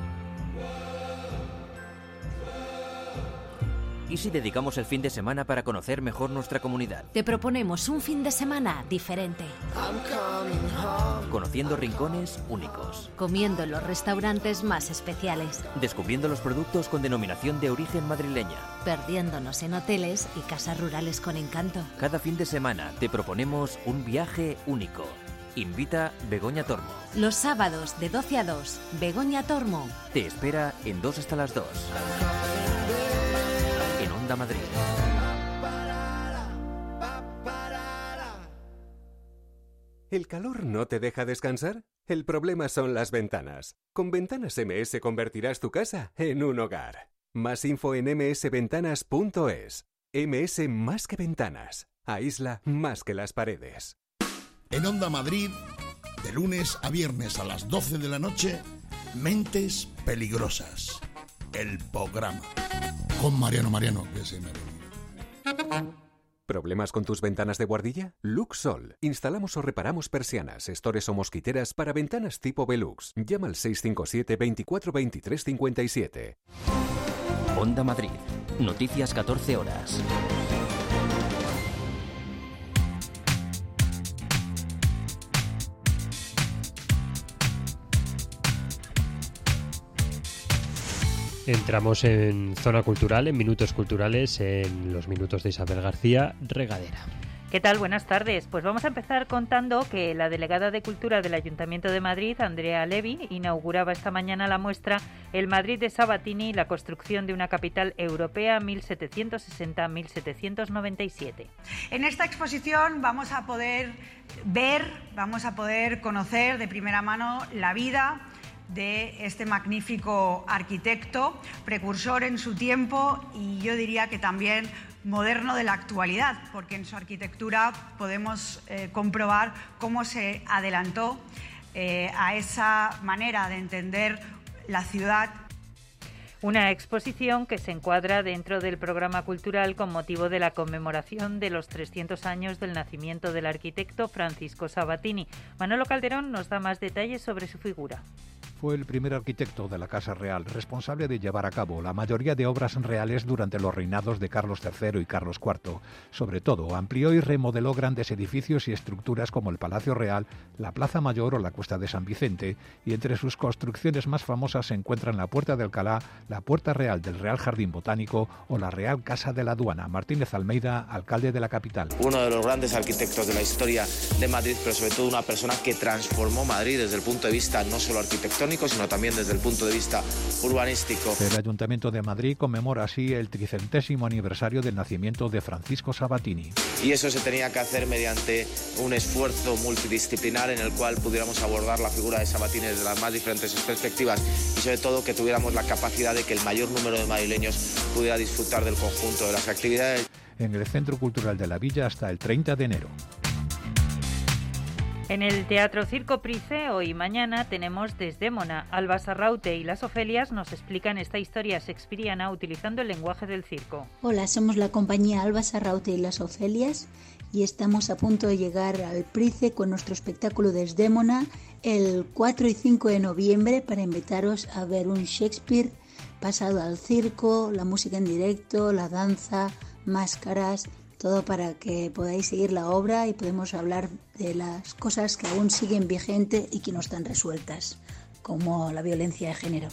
¿Y si dedicamos el fin de semana para conocer mejor nuestra comunidad? Te proponemos un fin de semana diferente. Conociendo rincones únicos. Comiendo en los restaurantes más especiales. Descubriendo los productos con denominación de origen madrileña. Perdiéndonos en hoteles y casas rurales con encanto. Cada fin de semana te proponemos un viaje único. Invita Begoña Tormo. Los sábados de doce a dos, Begoña Tormo te espera en dos hasta las dos. Onda Madrid. ¿El calor no te deja descansar? El problema son las ventanas. Con Ventanas M S convertirás tu casa en un hogar. Más info en eme ese ventanas punto es. M S más que ventanas. Aísla más que las paredes. En Onda Madrid, de lunes a viernes a las doce de la noche, Mentes Peligrosas. El programa. Con Mariano Mariano, que se me ¿Problemas con tus ventanas de buhardilla? Luxol. Instalamos o reparamos persianas, estores o mosquiteras para ventanas tipo Velux. Llama al seis cinco siete, veinticuatro, veintitrés, cincuenta y siete. Onda Madrid. Noticias catorce horas. Entramos en Zona Cultural, en Minutos Culturales, en los minutos de Isabel García Regadera. ¿Qué tal? Buenas tardes. Pues vamos a empezar contando que la delegada de Cultura del Ayuntamiento de Madrid, Andrea Levy, inauguraba esta mañana la muestra El Madrid de Sabatini, la construcción de una capital europea mil setecientos sesenta a mil setecientos noventa y siete. En esta exposición vamos a poder ver, vamos a poder conocer de primera mano la vida de este magnífico arquitecto, precursor en su tiempo y yo diría que también moderno de la actualidad, porque en su arquitectura podemos eh, comprobar cómo se adelantó eh, a esa manera de entender la ciudad. Una exposición que se encuadra dentro del programa cultural con motivo de la conmemoración de los trescientos años del nacimiento del arquitecto Francisco Sabatini. Manolo Calderón nos da más detalles sobre su figura. Fue el primer arquitecto de la Casa Real, responsable de llevar a cabo la mayoría de obras reales durante los reinados de Carlos tercero y Carlos cuarto. Sobre todo, amplió y remodeló grandes edificios y estructuras como el Palacio Real, la Plaza Mayor o la Cuesta de San Vicente, y entre sus construcciones más famosas se encuentran la Puerta de Alcalá, la Puerta Real del Real Jardín Botánico o la Real Casa de la Aduana. Martínez Almeida, alcalde de la capital. Uno de los grandes arquitectos de la historia de Madrid, pero sobre todo una persona que transformó Madrid desde el punto de vista no solo arquitectónico, sino también desde el punto de vista urbanístico. El Ayuntamiento de Madrid conmemora así el tricentésimo aniversario del nacimiento de Francisco Sabatini. Y eso se tenía que hacer mediante un esfuerzo multidisciplinar en el cual pudiéramos abordar la figura de Sabatini desde las más diferentes perspectivas y sobre todo que tuviéramos la capacidad de que el mayor número de madrileños pudiera disfrutar del conjunto de las actividades. en el Centro Cultural de la Villa hasta el treinta de enero. En el Teatro Circo Price, hoy y mañana, tenemos Desdémona. Alba Sarraute y las Ofelias nos explican esta historia shakespeariana utilizando el lenguaje del circo. Hola, somos la compañía Alba Sarraute y las Ofelias y estamos a punto de llegar al Price con nuestro espectáculo Desdémona el cuatro y cinco de noviembre para invitaros a ver un Shakespeare pasado al circo, la música en directo, la danza, máscaras, todo para que podáis seguir la obra y podemos hablar de las cosas que aún siguen vigentes y que no están resueltas, como la violencia de género.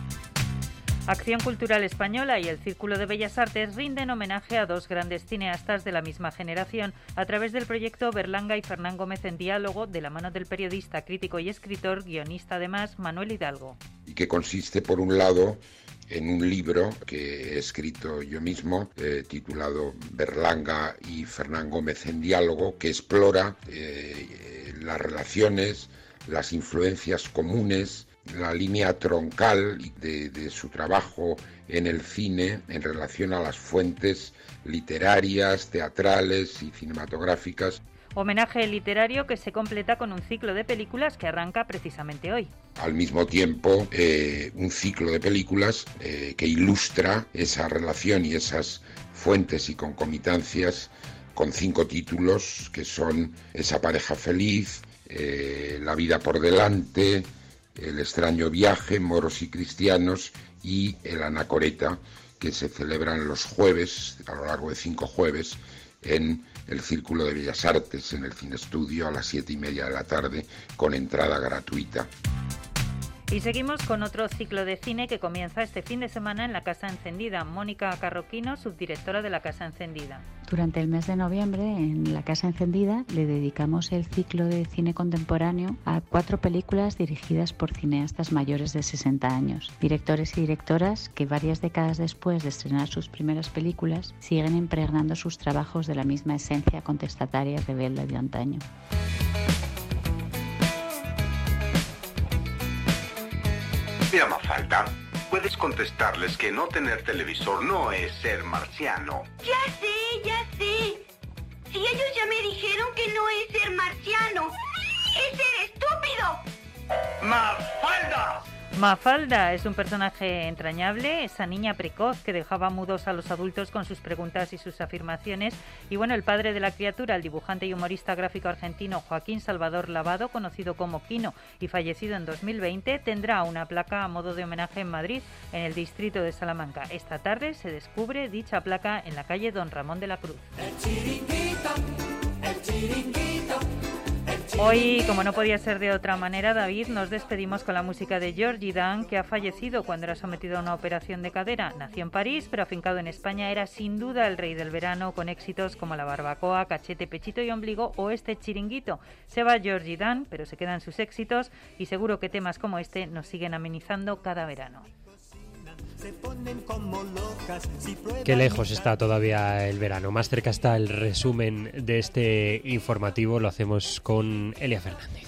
Acción Cultural Española y el Círculo de Bellas Artes rinden homenaje a dos grandes cineastas de la misma generación a través del proyecto Berlanga y Fernán Gómez en diálogo, de la mano del periodista, crítico y escritor, guionista además, Manuel Hidalgo. Y que consiste, por un lado, en un libro que he escrito yo mismo, eh, titulado Berlanga y Fernán Gómez en diálogo, que explora eh, las relaciones, las influencias comunes, la línea troncal de, de su trabajo en el cine en relación a las fuentes literarias, teatrales y cinematográficas. Homenaje literario que se completa con un ciclo de películas que arranca precisamente hoy. Al mismo tiempo, eh, un ciclo de películas eh, que ilustra esa relación y esas fuentes y concomitancias con cinco títulos que son Esa pareja feliz, eh, La vida por delante, El extraño viaje, Moros y cristianos y El anacoreta, que se celebran los jueves, a lo largo de cinco jueves, en el Círculo de Bellas Artes, en el Cine Estudio, a las siete y media de la tarde, con entrada gratuita. Y seguimos con otro ciclo de cine que comienza este fin de semana en la Casa Encendida. Mónica Carroquino, subdirectora de la Casa Encendida. Durante el mes de noviembre, en la Casa Encendida, le dedicamos el ciclo de cine contemporáneo a cuatro películas dirigidas por cineastas mayores de sesenta años. Directores y directoras que varias décadas después de estrenar sus primeras películas siguen impregnando sus trabajos de la misma esencia contestataria y rebelde de antaño. Mira, Mafalda, puedes contestarles que no tener televisor no es ser marciano. Ya sé, ya sé. Si ellos ya me dijeron que no es ser marciano, es ser estúpido. ¡Mafalda! Mafalda es un personaje entrañable, esa niña precoz que dejaba mudos a los adultos con sus preguntas y sus afirmaciones. Y bueno, el padre de la criatura, el dibujante y humorista gráfico argentino Joaquín Salvador Lavado, conocido como Quino y fallecido en dos mil veinte, tendrá una placa a modo de homenaje en Madrid, en el distrito de Salamanca. Esta tarde se descubre dicha placa en la calle Don Ramón de la Cruz. El chiringuito, el chiringuito. Hoy, como no podía ser de otra manera, David, nos despedimos con la música de Georgie Dan, que ha fallecido cuando era sometido a una operación de cadera. Nació en París, pero afincado en España, era sin duda el rey del verano, con éxitos como La barbacoa, Cachete, Pechito y Ombligo o este Chiringuito. Se va Georgie Dan, pero se quedan sus éxitos y seguro que temas como este nos siguen amenizando cada verano. Qué lejos está todavía el verano. Más cerca está el resumen de este informativo. Lo hacemos con Elia Fernández.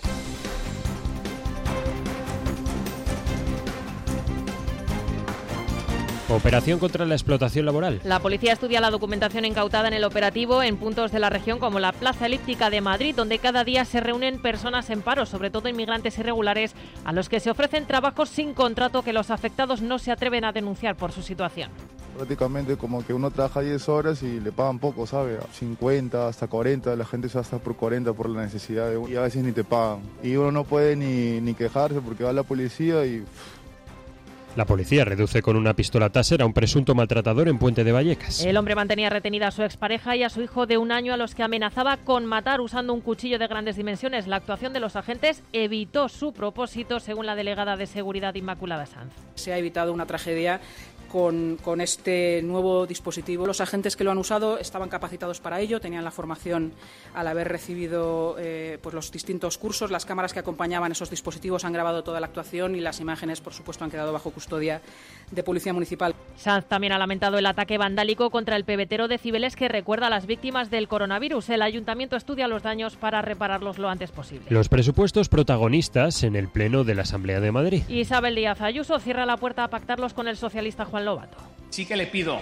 Operación contra la explotación laboral. La policía estudia la documentación incautada en el operativo en puntos de la región como la Plaza Elíptica de Madrid, donde cada día se reúnen personas en paro, sobre todo inmigrantes irregulares, a los que se ofrecen trabajos sin contrato que los afectados no se atreven a denunciar por su situación. Prácticamente como que uno trabaja diez horas y le pagan poco, ¿sabe? cincuenta, hasta cuarenta, la gente se va hasta por cuarenta por la necesidad de uno y a veces ni te pagan. Y uno no puede ni, ni quejarse porque va a la policía y... La policía reduce con una pistola Taser a un presunto maltratador en Puente de Vallecas. El hombre mantenía retenida a su expareja y a su hijo de un año, a los que amenazaba con matar usando un cuchillo de grandes dimensiones. La actuación de los agentes evitó su propósito, según la delegada de Seguridad Inmaculada Sanz. Se ha evitado una tragedia con, con este nuevo dispositivo. Los agentes que lo han usado estaban capacitados para ello, tenían la formación al haber recibido eh, pues los distintos cursos. Las cámaras que acompañaban esos dispositivos han grabado toda la actuación y las imágenes, por supuesto, han quedado bajo custodia de Policía Municipal. Sanz también ha lamentado el ataque vandálico contra el pebetero de Cibeles, que recuerda a las víctimas del coronavirus. El ayuntamiento estudia los daños para repararlos lo antes posible. Los presupuestos protagonistas en el Pleno de la Asamblea de Madrid. Isabel Díaz Ayuso cierra la puerta a pactarlos con el socialista Juan Lobato. Sí que le pido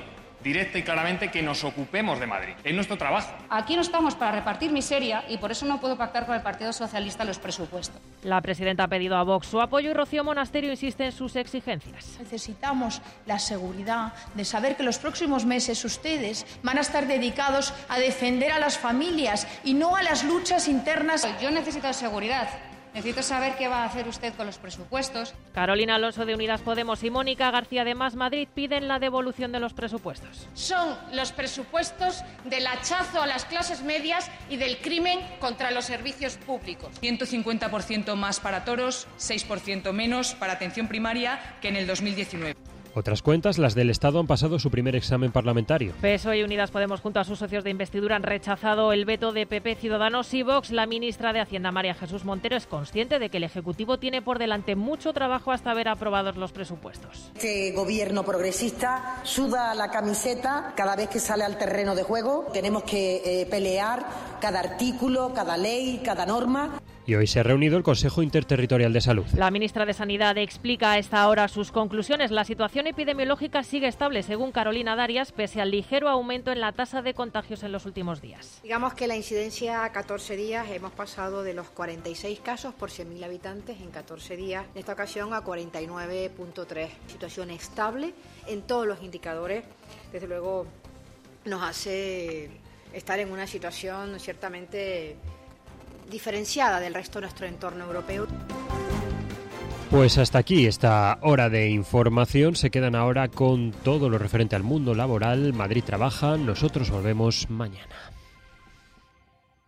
directa y claramente que nos ocupemos de Madrid. Es nuestro trabajo. Aquí no estamos para repartir miseria y por eso no puedo pactar con el Partido Socialista los presupuestos. La presidenta ha pedido a Vox su apoyo y Rocío Monasterio insiste en sus exigencias. Necesitamos la seguridad de saber que los próximos meses ustedes van a estar dedicados a defender a las familias y no a las luchas internas. Yo necesito seguridad. Necesito saber qué va a hacer usted con los presupuestos. Carolina Alonso de Unidas Podemos y Mónica García de Más Madrid piden la devolución de los presupuestos. Son los presupuestos del hachazo a las clases medias y del crimen contra los servicios públicos. ciento cincuenta por ciento más para toros, seis por ciento menos para atención primaria que en el dos mil diecinueve. Otras cuentas, las del Estado, han pasado su primer examen parlamentario. P S O E y Unidas Podemos junto a sus socios de investidura han rechazado el veto de P P, Ciudadanos y Vox. La ministra de Hacienda, María Jesús Montero, es consciente de que el Ejecutivo tiene por delante mucho trabajo hasta ver aprobados los presupuestos. Este gobierno progresista suda la camiseta cada vez que sale al terreno de juego. Tenemos que eh, pelear cada artículo, cada ley, cada norma. Y hoy se ha reunido el Consejo Interterritorial de Salud. La ministra de Sanidad explica a esta hora sus conclusiones. La situación epidemiológica sigue estable, según Carolina Darias, pese al ligero aumento en la tasa de contagios en los últimos días. Digamos que la incidencia a catorce días hemos pasado de los cuarenta y seis casos por cien mil habitantes en catorce días, en esta ocasión a cuarenta y nueve punto tres. Situación estable en todos los indicadores. Desde luego nos hace estar en una situación ciertamente diferenciada del resto de nuestro entorno europeo. Pues hasta aquí esta hora de información. Se quedan ahora con todo lo referente al mundo laboral. Madrid trabaja, nosotros volvemos mañana.